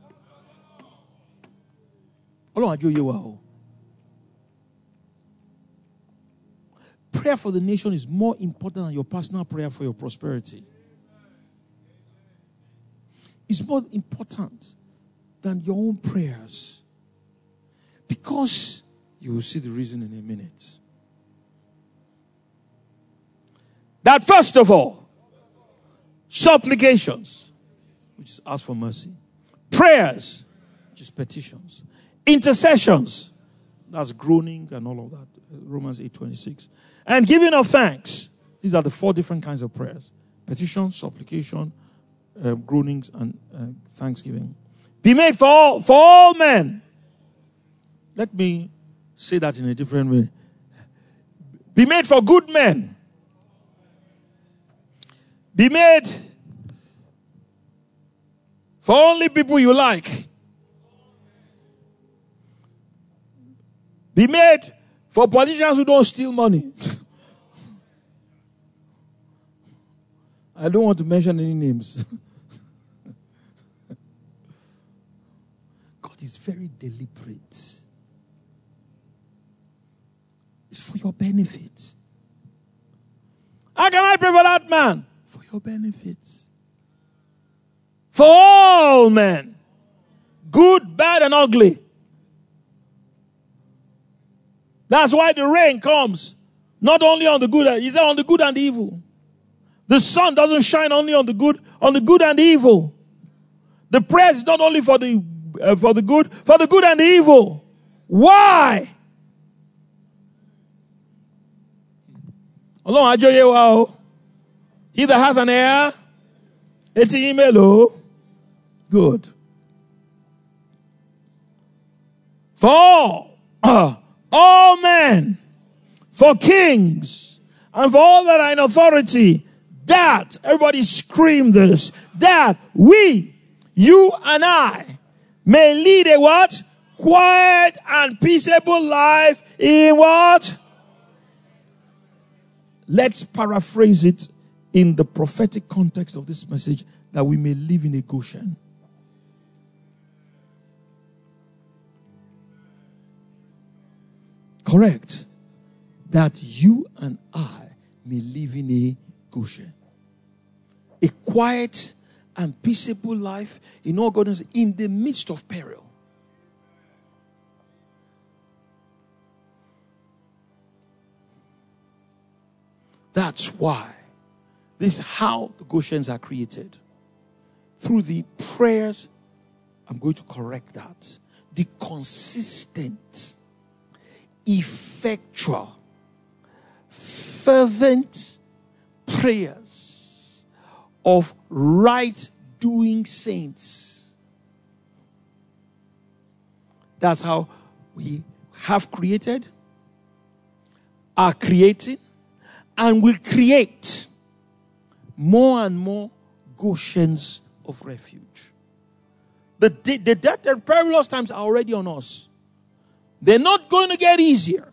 Speaker 1: prayer for the nation is more important than your personal prayer for your prosperity. It's more important than your own prayers. Because you will see the reason in a minute. That first of all, supplications, which is ask for mercy. Prayers, which is petitions. Intercessions, that's groaning and all of that. Romans 8:26. And giving of thanks. These are the 4 different kinds of prayers. Petition, supplication, groanings, and thanksgiving. Be made for all men. Let me say that in a different way. Be made for good men. Be made for only people you like. Be made for politicians who don't steal money. I don't want to mention any names. God is very deliberate. It's for your benefit. How can I pray for that man? For your benefit. For all men. Good, bad, and ugly. That's why the rain comes. Not only on the good, it's on the good and the evil. The sun doesn't shine only on the good and the evil. The prayer is not only for the good and the evil. Why? He that hath an ear, it's email. Good. For all men, for kings, and for all that are in authority, that, everybody scream this, that we, you and I, may lead a what? Quiet and peaceable life in what? Let's paraphrase it in the prophetic context of this message, that we may live in a Goshen. Correct. That you and I may live in a Goshen. A quiet and peaceable life in all godliness in the midst of peril. That's why. This is how the Goshens are created. Through the prayers, I'm going to correct that. The consistent, effectual, fervent prayers of right-doing saints. That's how we have created, are creating, and will create more and more Goshens of refuge. The perilous times are already on us. They're not going to get easier.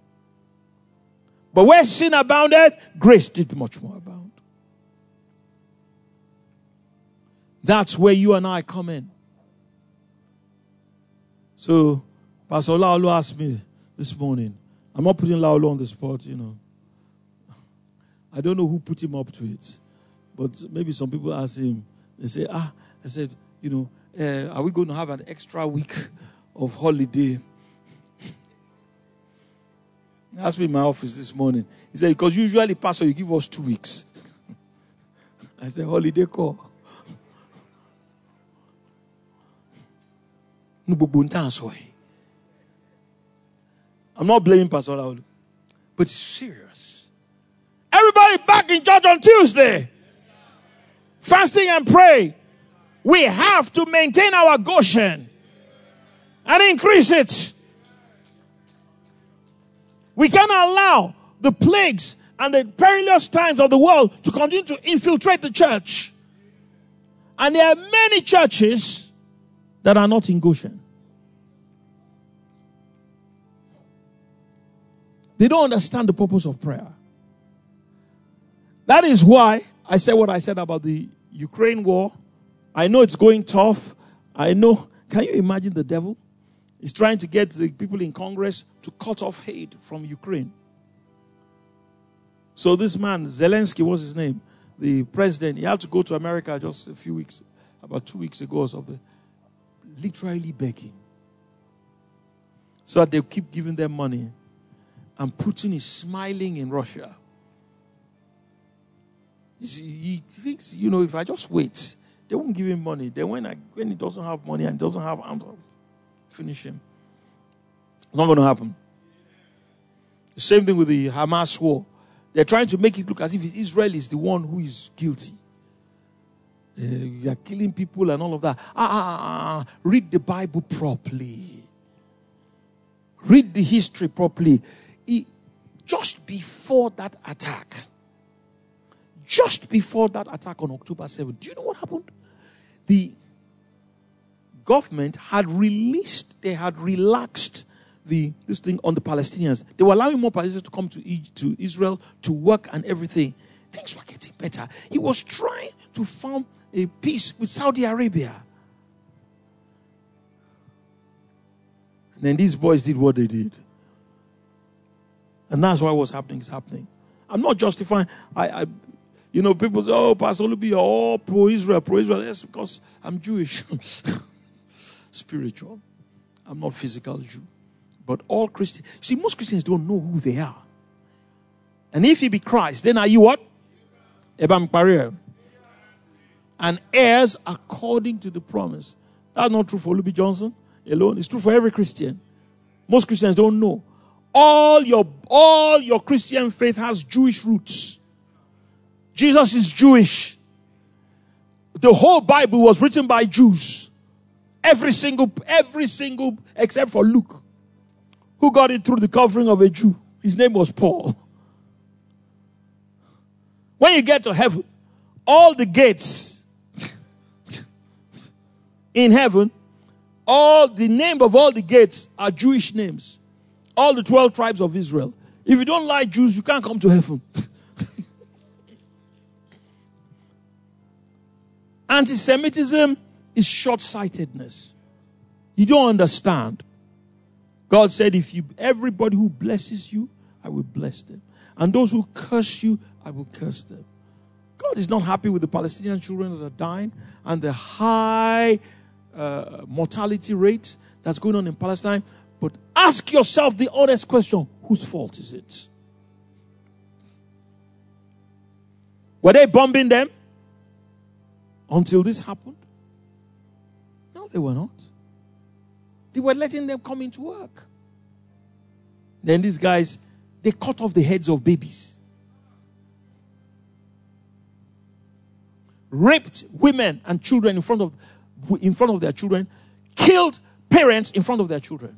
Speaker 1: But where sin abounded, grace did much more abound. That's where you and I come in. So, Pastor Laolo asked me this morning. I'm not putting Laolo on the spot, I don't know who put him up to it. But maybe some people ask him, they say, I said, are we going to have an extra week of holiday asked me in my office this morning. He said, because usually, Pastor, you give us 2 weeks. I said, holiday call. I'm not blaming Pastor Laulu, but it's serious. Everybody back in church on Tuesday. Fasting and pray. We have to maintain our Goshen and increase it. We cannot allow the plagues and the perilous times of the world to continue to infiltrate the church. And there are many churches that are not in Goshen. They don't understand the purpose of prayer. That is why I said what I said about the Ukraine war. I know it's going tough. I know. Can you imagine the devil? He's trying to get the people in Congress to cut off aid from Ukraine. So this man, Zelensky, what's his name? The president, he had to go to America just a few weeks, about 2 weeks ago or something, literally begging. So that they'll keep giving them money. And Putin is smiling in Russia. He thinks, if I just wait, they won't give him money. Then when he doesn't have money and doesn't have arms, I'll finish him. It's not going to happen. The same thing with the Hamas war. They're trying to make it look as if Israel is the one who is guilty. They are killing people and all of that. Read the Bible properly. Read the history properly. Just before that attack on October 7th, do you know what happened? The government had relaxed this thing on the Palestinians. They were allowing more Palestinians to come to Israel to work and everything. Things were getting better. He was trying to form a peace with Saudi Arabia. And then these boys did what they did. And that's why what's happening is happening. I'm not justifying. People say, oh, Pastor Olubi, you're all pro-Israel. Yes, because I'm Jewish. Spiritual. I'm not physical Jew. But all Christians. See, most Christians don't know who they are. And if you be Christ, then are you what? Ebam Parir. And heirs according to the promise. That's not true for Olubi Johnson alone. It's true for every Christian. Most Christians don't know. All your Christian faith has Jewish roots. Jesus is Jewish. The whole Bible was written by Jews. Every single, except for Luke, who got it through the covering of a Jew. His name was Paul. When you get to heaven, all the gates in heaven, the name of all the gates are Jewish names. All the 12 tribes of Israel. If you don't like Jews, you can't come to heaven. Anti-Semitism is short-sightedness. You don't understand. God said, everybody who blesses you, I will bless them. And those who curse you, I will curse them. God is not happy with the Palestinian children that are dying and the high mortality rate that's going on in Palestine. But ask yourself the honest question, whose fault is it? Were they bombing them until this happened? No, they were not. They were letting them come into work. Then these guys, they cut off the heads of babies. Raped women and children in front of their children. Killed parents in front of their children.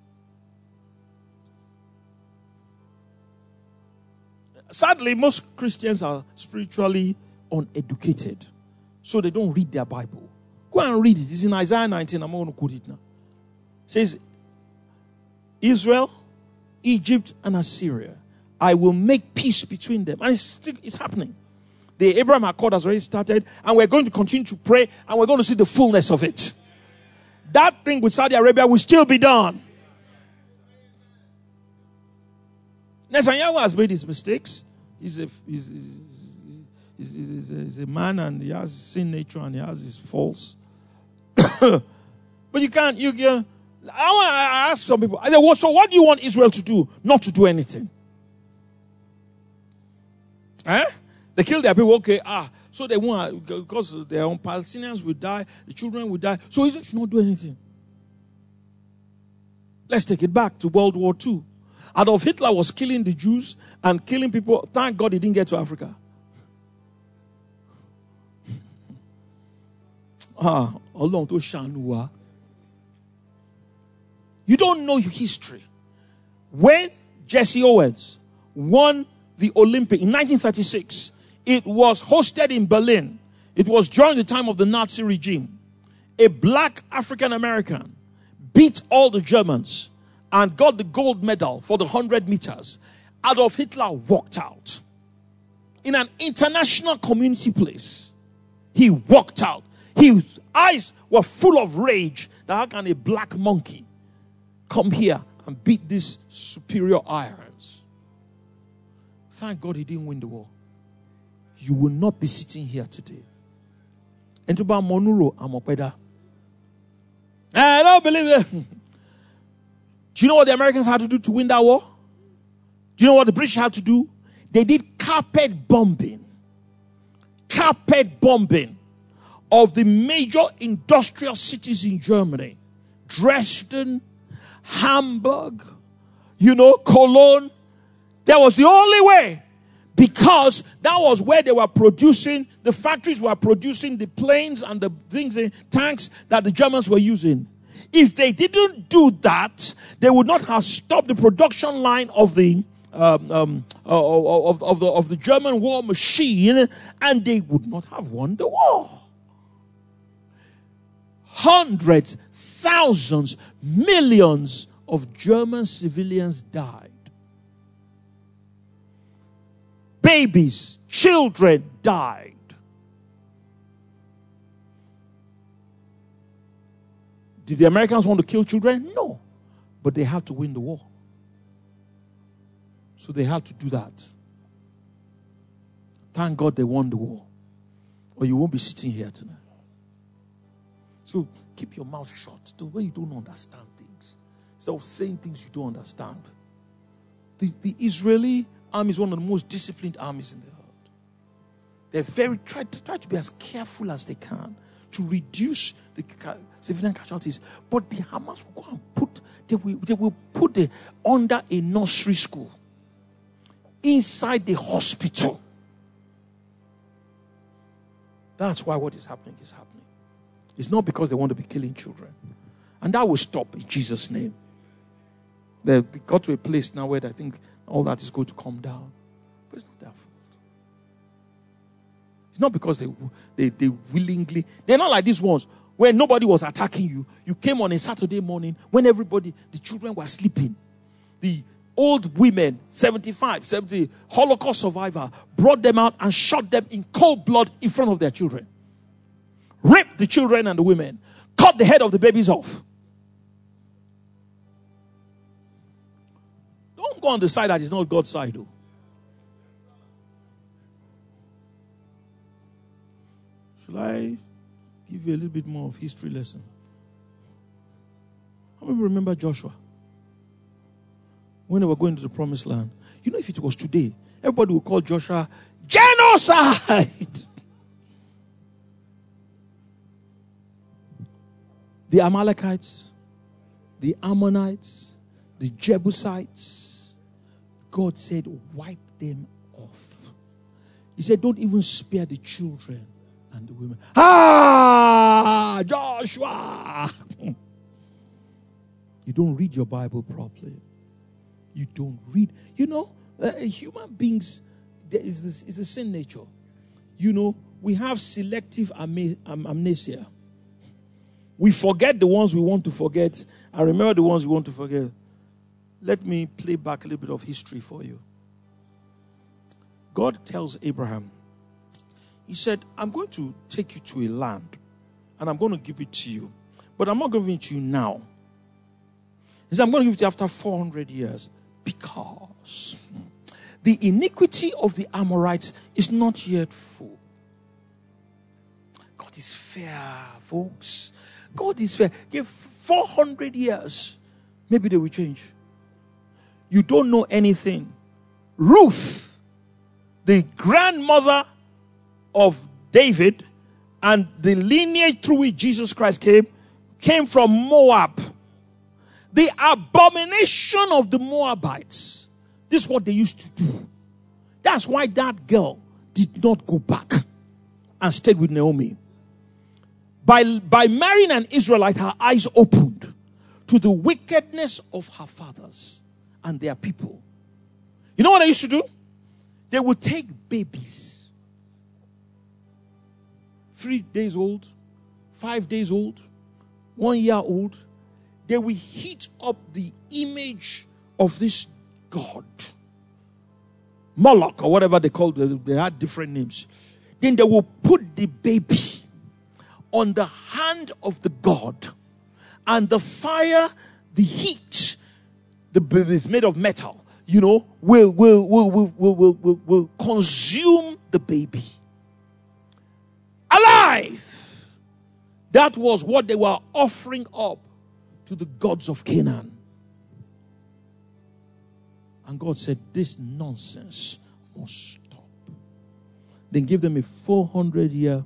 Speaker 1: Sadly, most Christians are spiritually uneducated. So they don't read their Bible. Go and read it. It's in Isaiah 19. I'm going to quote it now. It says, Israel, Egypt, and Assyria. I will make peace between them. And it's happening. The Abraham Accord has already started. And we're going to continue to pray. And we're going to see the fullness of it. That thing with Saudi Arabia will still be done. Netanyahu has made his mistakes. He's a man and he has sin nature and he has his faults. But you can't, I ask some people, I say, well, so what do you want Israel to do? Not to do anything. They kill their people, okay. So they won't, because their own Palestinians will die, the children will die. So Israel should not do anything. Let's take it back to World War II. Adolf Hitler was killing the Jews and killing people. Thank God he didn't get to Africa. You don't know your history. When Jesse Owens won the Olympic in 1936, it was hosted in Berlin. It was during the time of the Nazi regime. A black African American beat all the Germans and got the gold medal for the 100 meters. Adolf Hitler walked out. In an international community place, he walked out. His eyes were full of rage that how can a black monkey come here and beat these superior irons? Thank God he didn't win the war. You will not be sitting here today. And about Monuro Amopeda. I don't believe it. Do you know what the Americans had to do to win that war? Do you know what the British had to do? They did carpet bombing. Carpet bombing of the major industrial cities in Germany. Dresden, Hamburg, Cologne. That was the only way. Because that was where they were producing, the factories were producing the planes and the things, the tanks that the Germans were using. If they didn't do that, they would not have stopped the production line of the German war machine, and they would not have won the war. Hundreds, thousands, millions of German civilians died. Babies, children died. Did the Americans want to kill children? No. But they had to win the war. So they had to do that. Thank God they won the war. Or you won't be sitting here tonight. So keep your mouth shut. The way you don't understand things. Instead of saying things you don't understand. The Israeli army is one of the most disciplined armies in the world. They're try to be as careful as they can to reduce the civilian casualties. But the Hamas will go and they will put it under a nursery school, inside the hospital. That's why what is happening is happening. It's not because they want to be killing children. And that will stop in Jesus' name. They got to a place now where I think all that is going to calm down. But it's not their fault. It's not because they willingly... They're not like these ones where nobody was attacking you. You came on a Saturday morning when the children were sleeping. The old women, 75, 70, Holocaust survivor, brought them out and shot them in cold blood in front of their children. Raped the children and the women. Cut the head of the babies off. Don't go on the side that is not God's side, though. Shall I give you a little bit more of history lesson? How many remember Joshua? When they were going to the promised land. You know, if it was today, everybody would call Joshua genocide. The Amalekites, the Ammonites, the Jebusites, God said, wipe them off. He said, don't even spare the children and the women. Joshua! You don't read your Bible properly. You don't read. You know, human beings, there is the sin nature. You know, we have selective amnesia. We forget the ones we want to forget and remember the ones we want to forget. Let me play back a little bit of history for you. God tells Abraham, he said, I'm going to take you to a land and I'm going to give it to you. But I'm not giving it to you now. He said, I'm going to give it to you after 400 years. Because the iniquity of the Amorites is not yet full. God is fair, folks. God is fair. Give 400 years. Maybe they will change. You don't know anything. Ruth, the grandmother of David and the lineage through which Jesus Christ came from Moab. The abomination of the Moabites. This is what they used to do. That's why that girl did not go back and stayed with Naomi. By marrying an Israelite, her eyes opened to the wickedness of her fathers and their people. You know what they used to do? They would take babies, 3 days old, 5 days old, 1 year old. They will heat up the image of this god, Moloch or whatever they called it. They had different names. Then they will put the baby on the hand of the god, and the fire, the heat, the baby is made of metal, will consume the baby alive. That was what they were offering up to the gods of Canaan. And God said, this nonsense must stop. Then give them a 400-year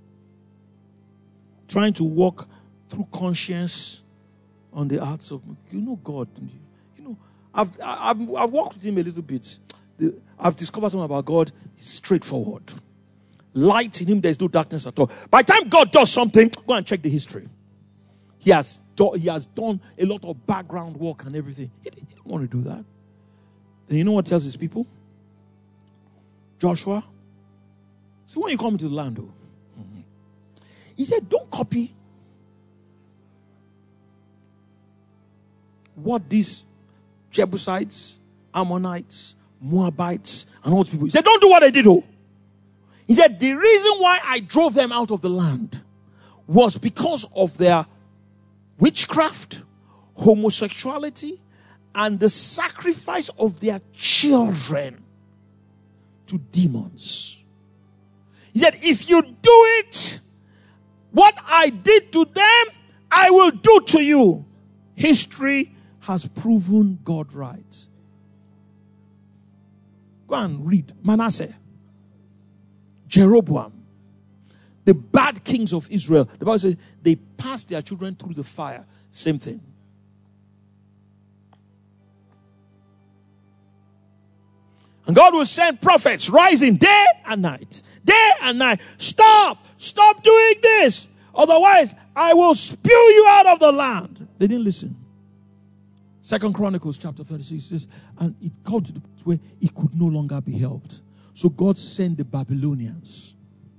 Speaker 1: trying to walk through conscience on the arts of, God. I've walked with him a little bit. I've discovered something about God. He's straightforward. Light in him, there's no darkness at all. By the time God does something, go and check the history. He has done a lot of background work and everything. He didn't want to do that. Then you know what tells his people? Joshua, so when you come into the land, he said, don't copy what these Jebusites, Ammonites, Moabites, and all those people. He said, don't do what they did. He said, the reason why I drove them out of the land was because of their witchcraft, homosexuality, and the sacrifice of their children to demons. He said, if you do it, what I did to them, I will do to you. History has proven God right. Go and read Manasseh, Jeroboam, the bad kings of Israel. The Bible says they passed their children through the fire. Same thing. And God will send prophets rising day and night. Day and night. Stop doing this. Otherwise, I will spew you out of the land. They didn't listen. 2 Chronicles chapter 36 says, and it got to the point where it could no longer be helped. So God sent the Babylonians.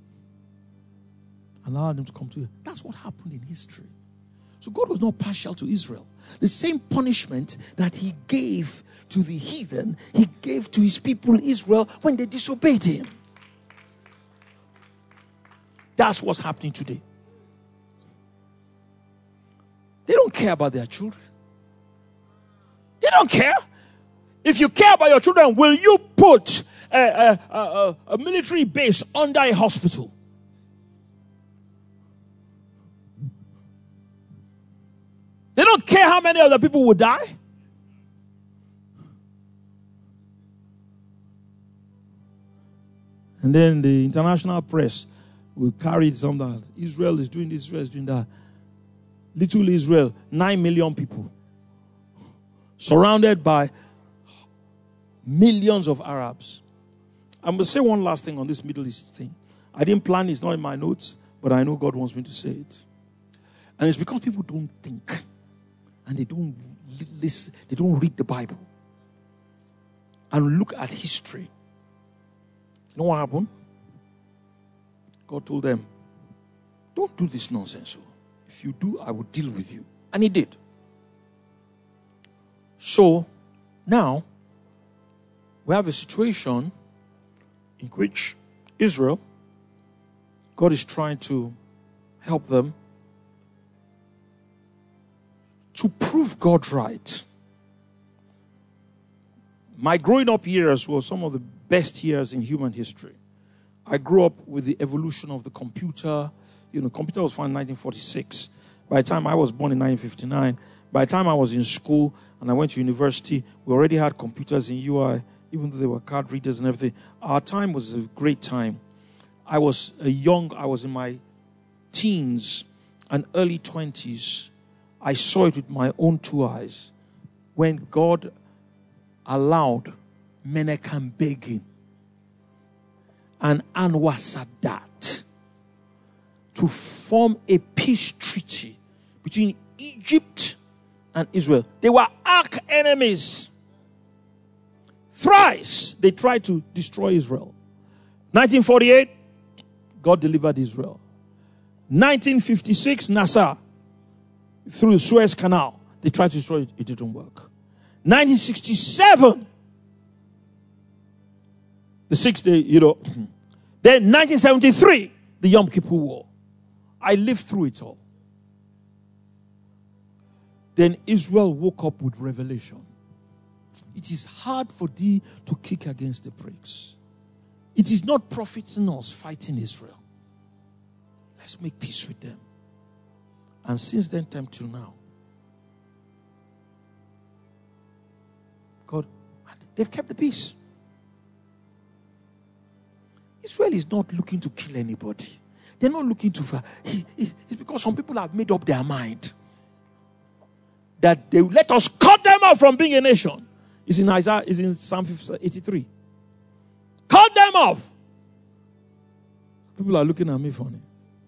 Speaker 1: Allowed them to come to you. That's what happened in history. So God was not partial to Israel. The same punishment that he gave to the heathen, he gave to his people Israel when they disobeyed him. That's what's happening today. They don't care about their children. They don't care. If you care about your children, will you put a military base under a hospital? They don't care how many other people will die. And then the international press will carry some that Israel is doing this, Israel is doing that. Little Israel, 9 million people. Surrounded by millions of Arabs. I'm going to say one last thing on this Middle East thing. I didn't plan it, it's not in my notes, but I know God wants me to say it. And it's because people don't think. And they don't listen, they don't read the Bible. And look at history. You know what happened? God told them, don't do this nonsense. If you do, I will deal with you. And he did. So, now, we have a situation in which Israel, God is trying to help them to prove God right. My growing up years were some of the best years in human history. I grew up with the evolution of the computer. Computer was found in 1946. By the time I was born in 1959, by the time I was in school and I went to university, we already had computers in UI even though they were card readers and everything. Our time was a great time. I was in my teens and early 20s. I saw it with my own two eyes when God allowed Menachem Begin and Anwar Sadat to form a peace treaty between Egypt and Israel. They were arch enemies. Thrice they tried to destroy Israel. 1948, God delivered Israel. 1956, Nasser, through the Suez Canal, they tried to destroy it. It didn't work. 1967, the 6 day, Then 1973, the Yom Kippur War. I lived through it all. Then Israel woke up with revelation. It is hard for thee to kick against the pricks. It is not profiting us fighting Israel. Let's make peace with them. And since then time till now, God, they've kept the peace. Israel is not looking to kill anybody. They're not looking to fight. It's because some people have made up their mind that they let us cut them off from being a nation. It's in Isaiah, it's in Psalm 83. Cut them off. People are looking at me funny.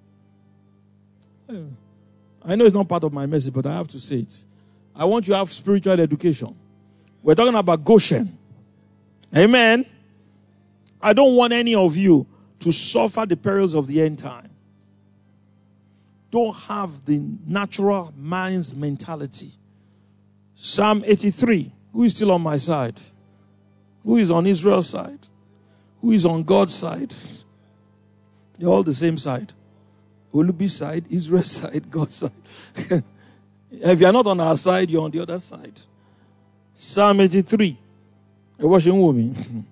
Speaker 1: I know it's not part of my message, but I have to say it. I want you to have spiritual education. We're talking about Goshen. Amen. I don't want any of you to suffer the perils of the end time. Don't have the natural man's mentality. Psalm 83. Who is still on my side? Who is on Israel's side? Who is on God's side? You're all the same side. Olubi's side, Israel's side, God's side. If you're not on our side, you're on the other side. Psalm 83. A washing woman.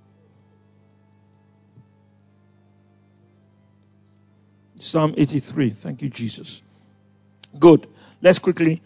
Speaker 1: Psalm 83. Thank you, Jesus. Good. Let's quickly,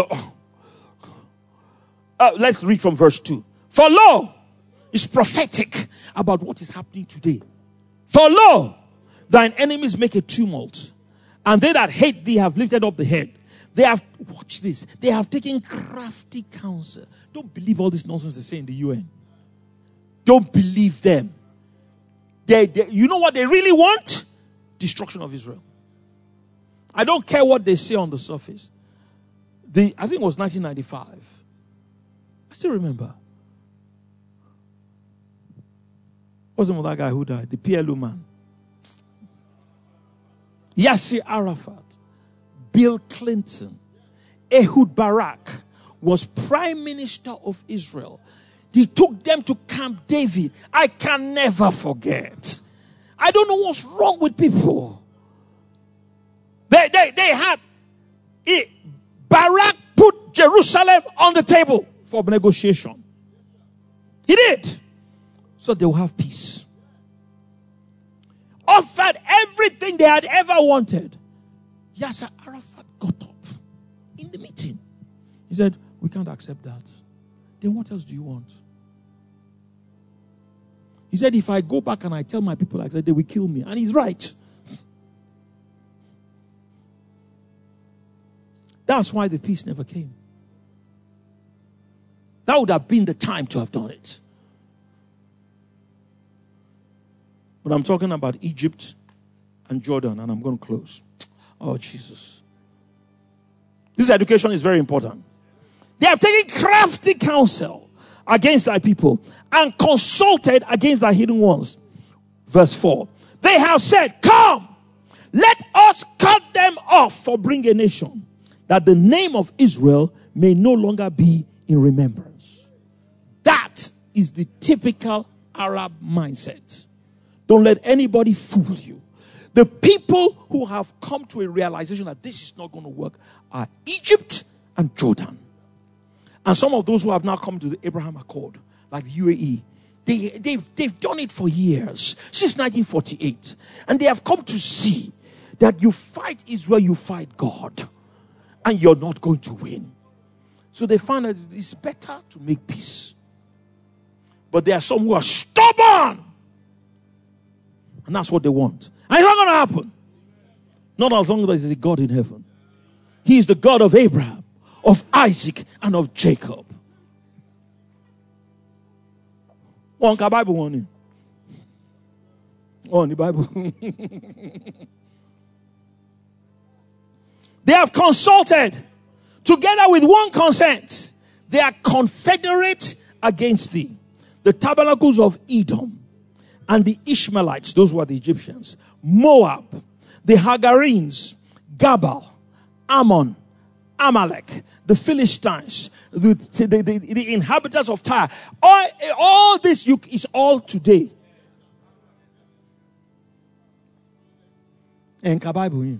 Speaker 1: let's read from verse 2. For lo, is prophetic about what is happening today. For lo, thine enemies make a tumult, and they that hate thee have lifted up the head. They have, watch this, they have taken crafty counsel. Don't believe all this nonsense they say in the UN. Don't believe them. You know what they really want? Destruction of Israel. I don't care what they say on the surface. I think it was 1995. I still remember. What's the name of that guy who died? The PLO man. Yasser Arafat, Bill Clinton, Ehud Barak was Prime Minister of Israel. He took them to Camp David. I can never forget. I don't know what's wrong with people. They had it. Barak put Jerusalem on the table for negotiation. He did. So they will have peace. Offered everything they had ever wanted. Yasser Arafat got up in the meeting. He said, we can't accept that. Then what else do you want? He said, if I go back and I tell my people like that, they will kill me. And he's right. That's why the peace never came. That would have been the time to have done it. But I'm talking about Egypt and Jordan, and I'm going to close. Oh, Jesus. This education is very important. They have taken crafty counsel against thy people and consulted against thy hidden ones. Verse 4. They have said, come, let us cut them off for bring a nation, that the name of Israel may no longer be in remembrance. That is the typical Arab mindset. Don't let anybody fool you. The people who have come to a realization that this is not going to work are Egypt and Jordan. And some of those who have now come to the Abraham Accord, like the UAE, they've done it for years, since 1948. And they have come to see that you fight Israel, you fight God. And you're not going to win. So they found that it's better to make peace. But there are some who are stubborn. And that's what they want. And it's not going to happen. Not as long as there is a God in heaven. He is the God of Abraham, of Isaac, and of Jacob. One Bible warning. Oh, the Bible. They have consulted together with one consent. They are confederate against thee. The tabernacles of Edom and the Ishmaelites, those were the Egyptians, Moab, the Hagarenes, Gabal, Ammon, Amalek, the Philistines, the inhabitants of Tyre. All this is all today. And Bible.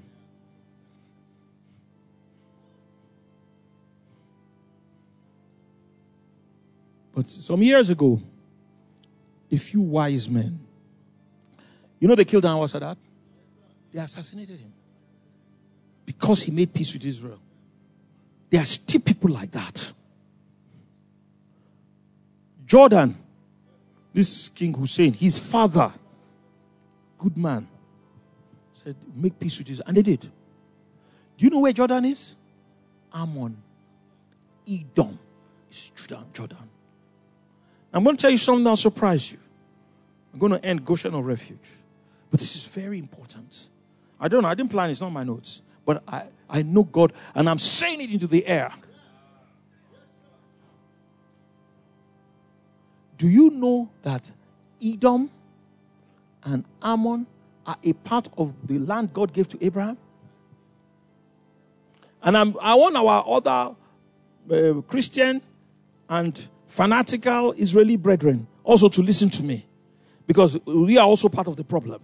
Speaker 1: But some years ago, a few wise men, they killed Anwar-Sadat? They assassinated him because he made peace with Israel. There are still people like that. Jordan, this King Hussein, his father, good man, said, make peace with Israel. And they did. Do you know where Jordan is? Ammon, Edom. It's Jordan. I'm going to tell you something that will surprise you. I'm going to end Goshen of Refuge. But this is very important. I don't know. I didn't plan it. It's not my notes. But I know God. And I'm saying it into the air. Do you know that Edom and Ammon are a part of the land God gave to Abraham? And I want our other Christian and fanatical Israeli brethren also to listen to me, because we are also part of the problem.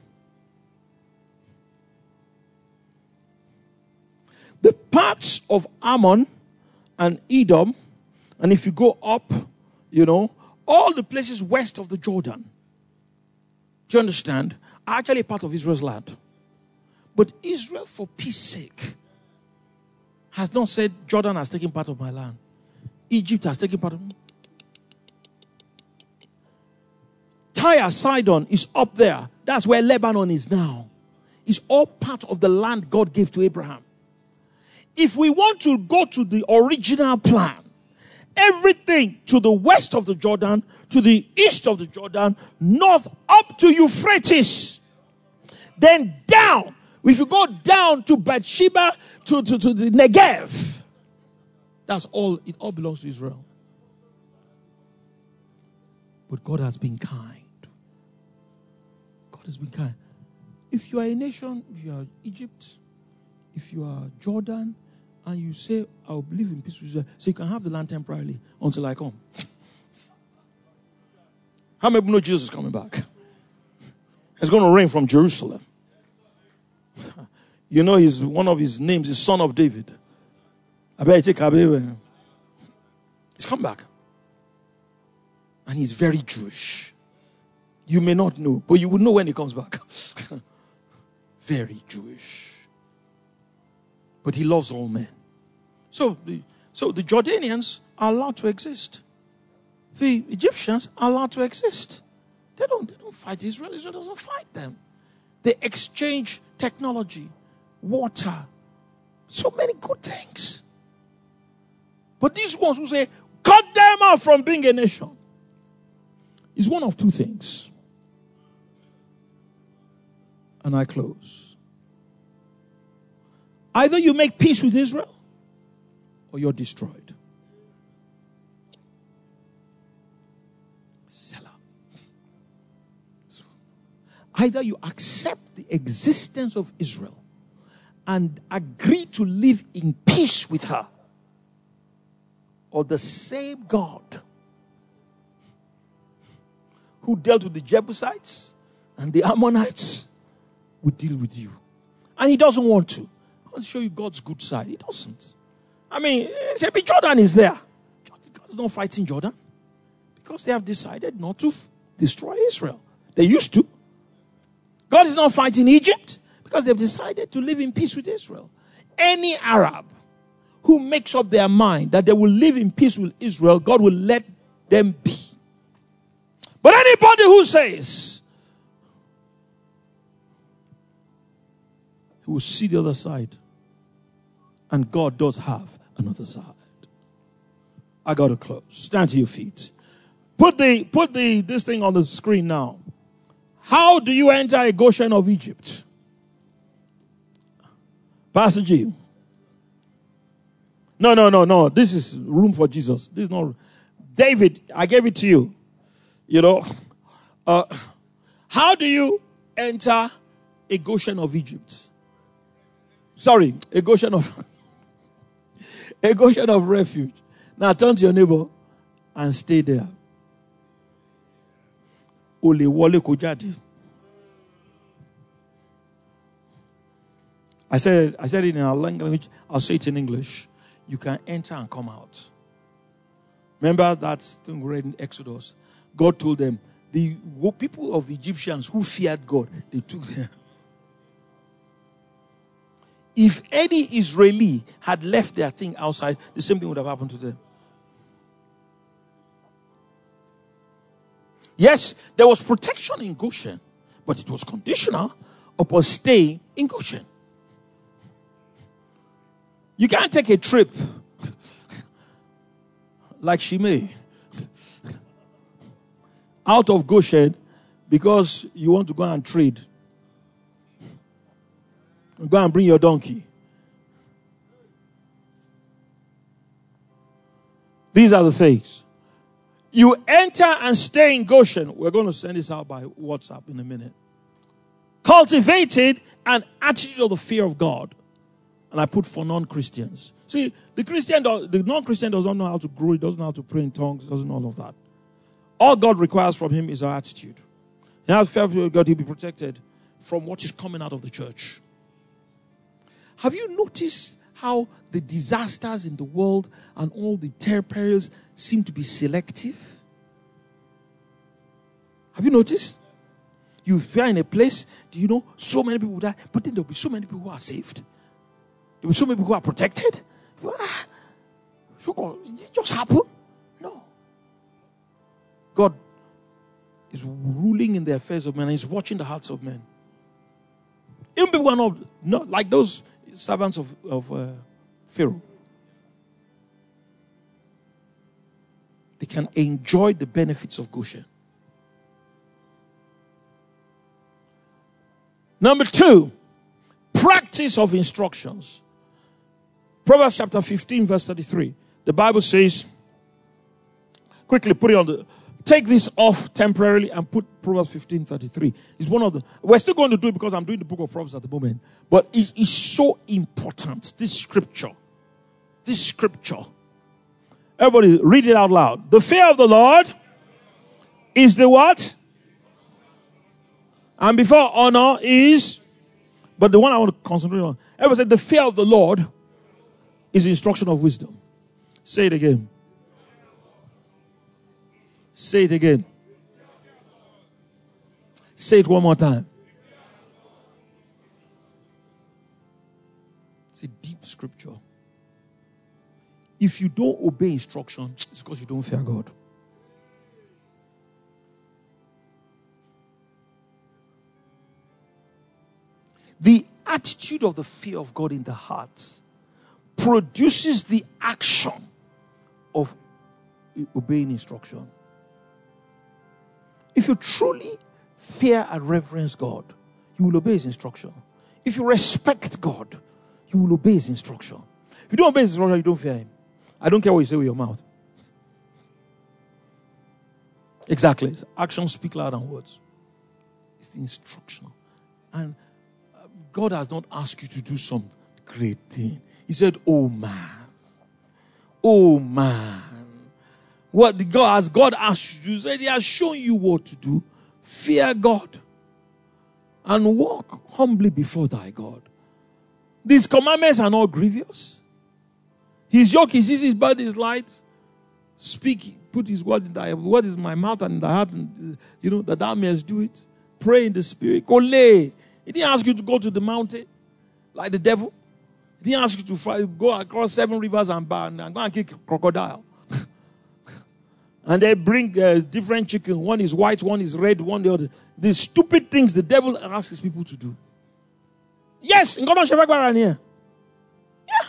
Speaker 1: The parts of Ammon and Edom, and if you go up, all the places west of the Jordan, do you understand, are actually part of Israel's land. But Israel, for peace sake, has not said Jordan has taken part of my land. Egypt has taken part of my. Tyre, Sidon is up there. That's where Lebanon is now. It's all part of the land God gave to Abraham. If we want to go to the original plan, everything to the west of the Jordan, to the east of the Jordan, north up to Euphrates, then down. If you go down to Bathsheba, to the Negev, that's all. It all belongs to Israel. But God has been kind. God has been kind. If you are a nation, if you are Egypt, if you are Jordan, and you say, I'll live in peace with Israel, so you can have the land temporarily until I come. How many people know Jesus is coming back? It's going to reign from Jerusalem. One of his names is Son of David. He's come back. And he's very Jewish. You may not know, but you will know when he comes back. Very Jewish. But he loves all men. So the Jordanians are allowed to exist. The Egyptians are allowed to exist. They don't fight Israel. Israel doesn't fight them. They exchange technology, water, so many good things. But these ones who say, cut them out from being a nation, is one of two things. And I close. Either you make peace with Israel, or you're destroyed. Selah. Either you accept the existence of Israel and agree to live in peace with her, or the same God who dealt with the Jebusites and the Ammonites will deal with you. And he doesn't want to. I want to show you God's good side. He doesn't. Jordan is there. God's not fighting Jordan because they have decided not to destroy Israel. They used to. God is not fighting Egypt because they've decided to live in peace with Israel. Any Arab who makes up their mind that they will live in peace with Israel, God will let them be. But anybody who says he will see the other side, and God does have another side. I got to close. Stand to your feet. Put this thing on the screen now. How do you enter a Goshen of Egypt? Pastor G. No. This is room for Jesus. This is not. David, I gave it to you. You know. How do you enter a Goshen of Egypt? Sorry, a Goshen of refuge. Now turn to your neighbor and stay there. Ole wole kojadi. I said it in our language. I'll say it in English. You can enter and come out. Remember that thing we read in Exodus? God told them, the people of the Egyptians who feared God, they took them. If any Israeli had left their thing outside, the same thing would have happened to them. Yes, there was protection in Goshen, but it was conditional upon staying in Goshen. You can't take a trip like Shimei out of Goshen because you want to go and trade. Go and bring your donkey. These are the things. You enter and stay in Goshen. We're going to send this out by WhatsApp in a minute. Cultivated an attitude of the fear of God. And I put for non-Christians. See, the non-Christian does not know how to grow. He doesn't know how to pray in tongues. He doesn't know all of that. All God requires from him is our attitude. He has fear of God. He'll be protected from what is coming out of the church. Have you noticed how the disasters in the world and all the terror perils seem to be selective? Have you noticed? You are in a place, do you know, so many people die, but then there will be so many people who are saved. There will be so many people who are protected. Did it just happen? No. God is ruling in the affairs of men and He's watching the hearts of men. Even people who are not like those servants of Pharaoh. They can enjoy the benefits of Goshen. Number 2, practice of instructions. Proverbs chapter 15, verse 33. The Bible says, quickly put it on the, take this off temporarily and put Proverbs 15, 33. It's one of the, we're still going to do it because I'm doing the book of Proverbs at the moment. But it is so important, this scripture. This scripture. Everybody read it out loud. The fear of the Lord is the what? And before honor is, but the one I want to concentrate on. Everybody said the fear of the Lord is the instruction of wisdom. Say it again. Say it again. Say it one more time. It's a deep scripture. If you don't obey instruction, it's because you don't fear God. The attitude of the fear of God in the heart produces the action of obeying instruction. If you truly fear and reverence God, you will obey His instruction. If you respect God, you will obey His instruction. If you don't obey His instruction, you don't fear Him. I don't care what you say with your mouth. Exactly. Actions speak louder than words. It's the instruction. And God has not asked you to do some great thing. He said, oh man. Oh man. Has God asked you to do? He said, He has shown you what to do. Fear God. And walk humbly before thy God. These commandments are not grievous. His yoke is easy, His burden is light. Speak, put His word in thy word is in my mouth and in thy heart, and, that thou mayest do it. Pray in the Spirit. Go lay. He didn't ask you to go to the mountain like the devil. He didn't ask you to go across 7 rivers and go and kick crocodile. And they bring different chicken. One is white, one is red, one the other. The stupid things the devil asks people to do. Yes, in Godon Shevagbaran here. Yeah.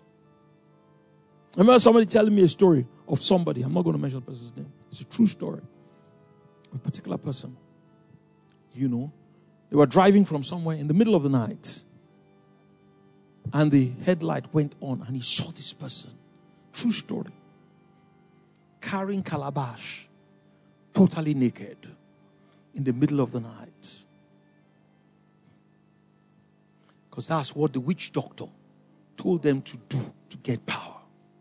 Speaker 1: I remember somebody telling me a story of somebody. I'm not going to mention the person's name. It's a true story. A particular person. You know, they were driving from somewhere in the middle of the night. And the headlight went on and he saw this person. True story. Carrying calabash, totally naked, in the middle of the night. Because that's what the witch doctor told them to do to get power.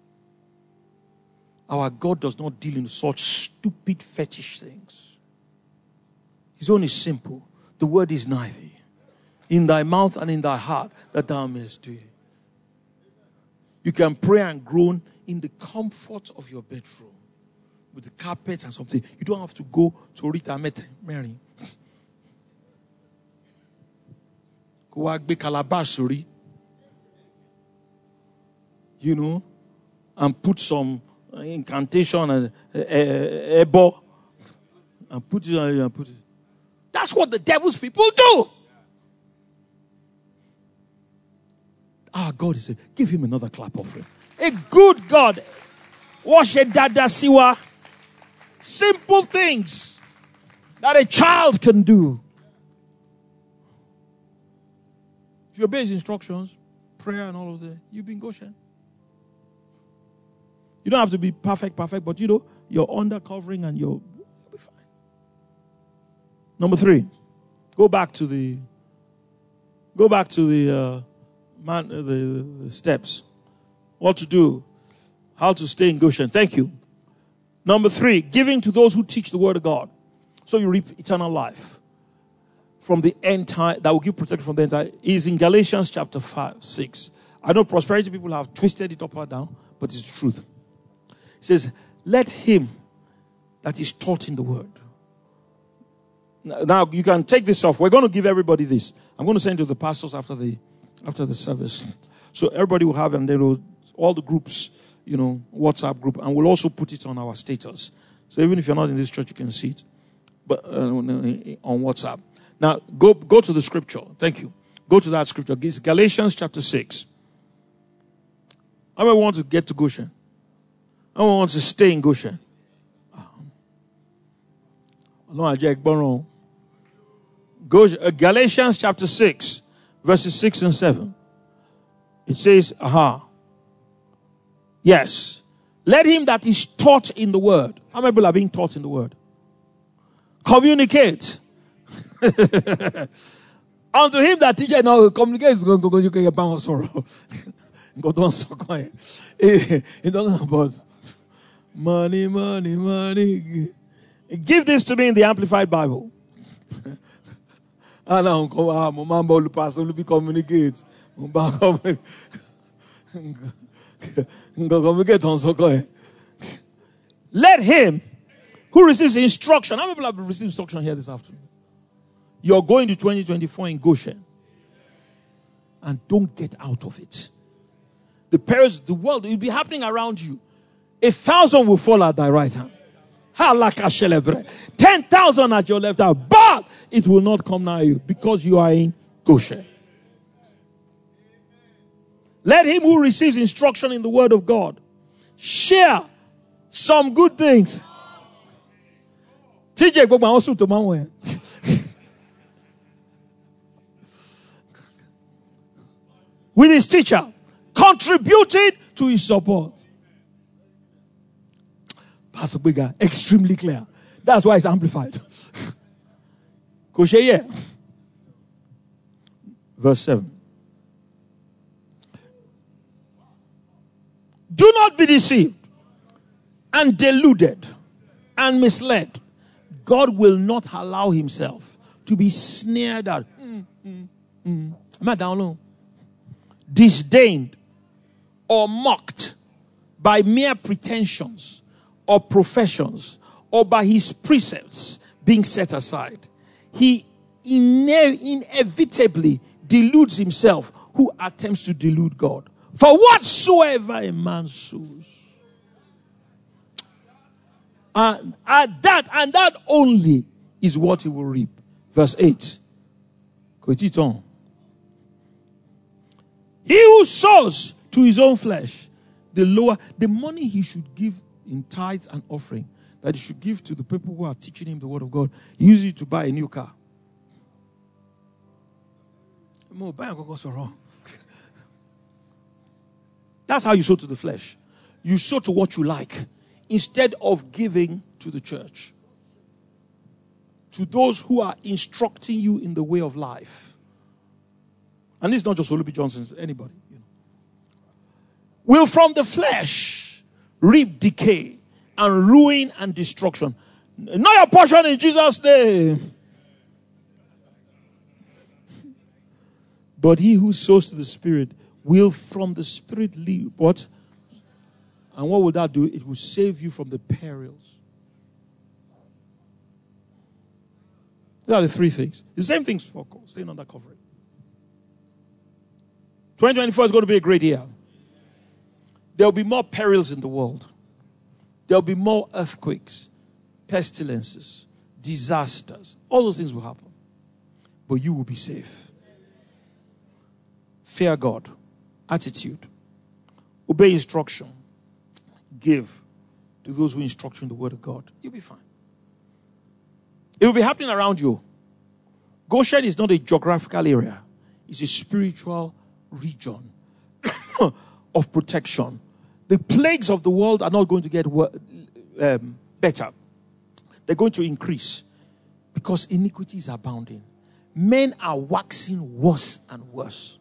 Speaker 1: Our God does not deal in such stupid fetish things. His own is simple. The word is nigh thee, in thy mouth and in thy heart, that thou mayest do it. You can pray and groan in the comfort of your bedroom. With the carpet and something. You don't have to go to Rita Mary. Go be calabash, you know, and put some incantation and ebo and put it and put it. That's what the devil's people do. Our God is give him another clap offering. A good God. Wash a dada siwa. Simple things that a child can do. If you obey his instructions, prayer and all of that, you've been Goshen. You don't have to be perfect, but you know, you're under covering and you'll be fine. Number 3, go back to the steps. What to do, how to stay in Goshen. Thank you. Number 3, giving to those who teach the word of God. So you reap eternal life from the end time, that will give protection from the end time. Is in Galatians chapter 5-6. I know prosperity people have twisted it up or down, but it's the truth. It says, let him that is taught in the word. Now you can take this off. We're going to give everybody this. I'm going to send it to the pastors after the service. So everybody will have, and they will, all the groups, you know, WhatsApp group, and we'll also put it on our status. So even if you're not in this church, you can see it, but on WhatsApp. Now go to the scripture. Thank you. Go to that scripture. It's Galatians chapter 6. How many want to get to Goshen? How many want to stay in Goshen? Galatians chapter 6, verses 6 and 7. It says, yes. Let him that is taught in the word. How many people are being taught in the word? Communicate. Unto him that teacher now communicates. You can get bound of sorrow. God don't suck on it. It doesn't about money. Give this to me in the Amplified Bible. I don't come. Mambo the pastor will be communicate. Let him who receives instruction. How many people have received instruction here this afternoon? You're going to 2024 in Goshen. And don't get out of it. The perils of the world will be happening around you. 1,000 will fall at thy right hand. 10,000 at your left hand. But it will not come nigh you because you are in Goshen. Let him who receives instruction in the word of God share some good things. With his teacher, contributed to his support. Pastor Bigger, extremely clear. That's why it's amplified. Verse 7. Do not be deceived and deluded and misled. God will not allow himself to be sneered at, disdained, or mocked by mere pretensions or professions or by his precepts being set aside. He inevitably deludes himself who attempts to delude God. For whatsoever a man sows. And that only is what he will reap. Verse 8. He who sows to his own flesh, the money he should give in tithes and offering, that he should give to the people who are teaching him the word of God, he uses it to buy a new car. That's how you sow to the flesh. You sow to what you like instead of giving to the church, to those who are instructing you in the way of life. And this is not just Olubi Johnson, anybody. Will from the flesh reap decay and ruin and destruction. Not your portion in Jesus' name. But he who sows to the Spirit will from the Spirit live. What? And what will that do? It will save you from the perils. These are the three things. The same things for staying under covering. 2024 is going to be a great year. There will be more perils in the world. There will be more earthquakes, pestilences, disasters. All those things will happen. But you will be safe. Fear God. Attitude. Obey instruction. Give to those who instruct you in the word of God. You'll be fine. It will be happening around you. Goshen is not a geographical area. It's a spiritual region of protection. The plagues of the world are not going to get better. They're going to increase because iniquity is abounding. Men are waxing worse and worse.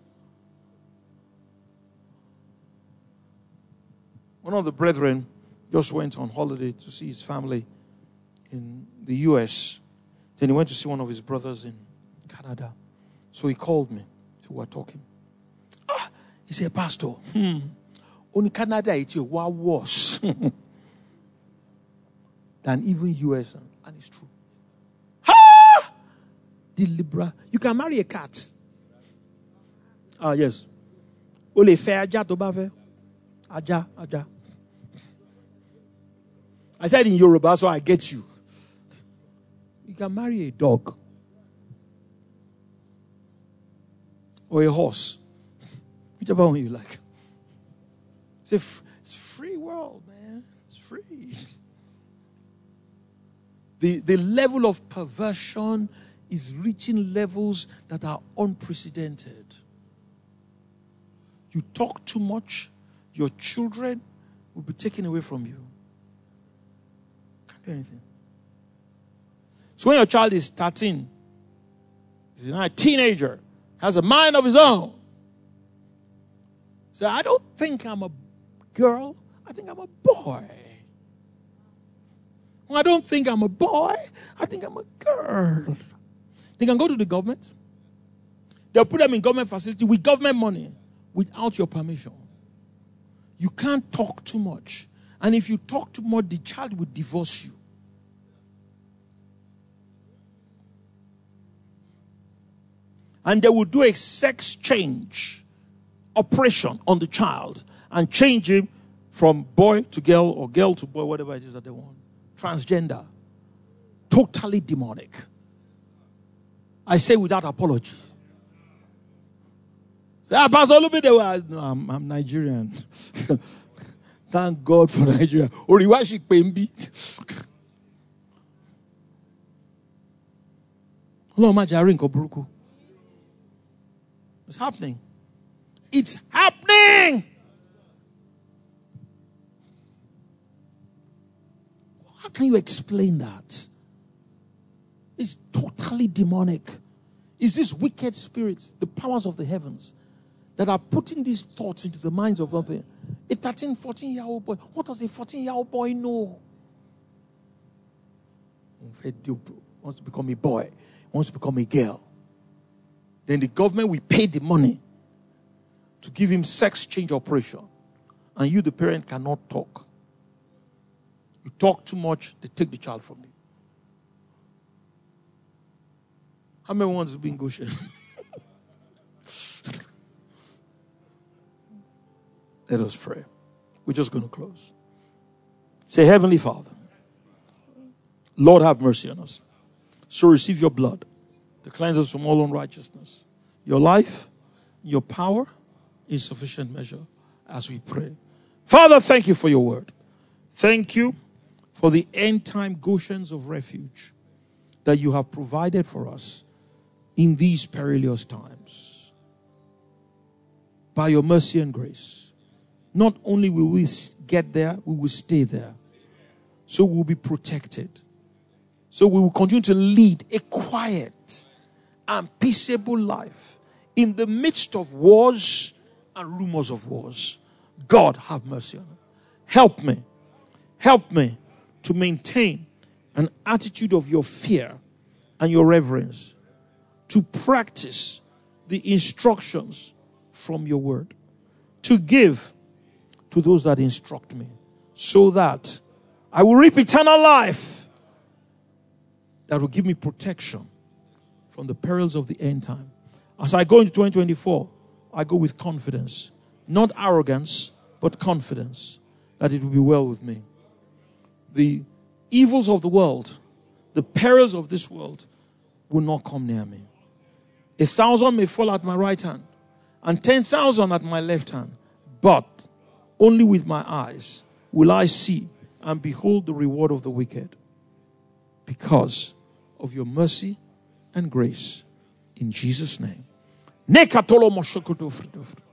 Speaker 1: One of the brethren just went on holiday to see his family in the US. Then he went to see one of his brothers in Canada. So he called me. So we were talking. He said, Pastor, only Canada is worse than even US. And it's true. The liberal. You can marry a cat. Yes. Ole fe aja to ba fe. Aja. I said in Yoruba, so I get you. You can marry a dog. Or a horse. Whichever one you like. It's free world, man. It's free. The level of perversion is reaching levels that are unprecedented. You talk too much, your children will be taken away from you. Can't do anything. So when your child is 13, he's now a teenager, has a mind of his own. So I don't think I'm a girl, I think I'm a boy. I don't think I'm a boy, I think I'm a girl. They can go to the government. They'll put them in government facility with government money without your permission. You can't talk too much. And if you talk too much, the child will divorce you. And they will do a sex change operation on the child and change him from boy to girl or girl to boy, whatever it is that they want. Transgender. Totally demonic. I say without apology. Say, Pastor Olumide, no, I'm Nigerian. Thank God for Nigeria. Oriwashi Pembi. It's happening. It's happening. How can you explain that? It's totally demonic. It's these wicked spirits, the powers of the heavens, that are putting these thoughts into the minds of people. A 13, 14-year-old boy. What does a 14-year-old boy know? He wants to become a boy. He wants to become a girl. Then the government will pay the money to give him sex change operation. And you, the parent, cannot talk. You talk too much, they take the child from you. How many ones have been Goshen? Let us pray. We're just going to close. Say, Heavenly Father, Lord, have mercy on us. So receive your blood to cleanse us from all unrighteousness. Your life, your power in sufficient measure as we pray. Father, thank you for your word. Thank you for the end time Goshens of refuge that you have provided for us in these perilous times. By your mercy and grace, not only will we get there, we will stay there. So we'll be protected. So we will continue to lead a quiet and peaceable life in the midst of wars and rumors of wars. God, have mercy on us. Help me. Help me to maintain an attitude of your fear and your reverence, to practice the instructions from your word, to give to those that instruct me, so that I will reap eternal life that will give me protection from the perils of the end time. As I go into 2024, I go with confidence, not arrogance, but confidence that it will be well with me. The evils of the world, the perils of this world will not come near me. 1,000 may fall at my right hand and 10,000 at my left hand, but only with my eyes will I see and behold the reward of the wicked, because of your mercy and grace. In Jesus' name.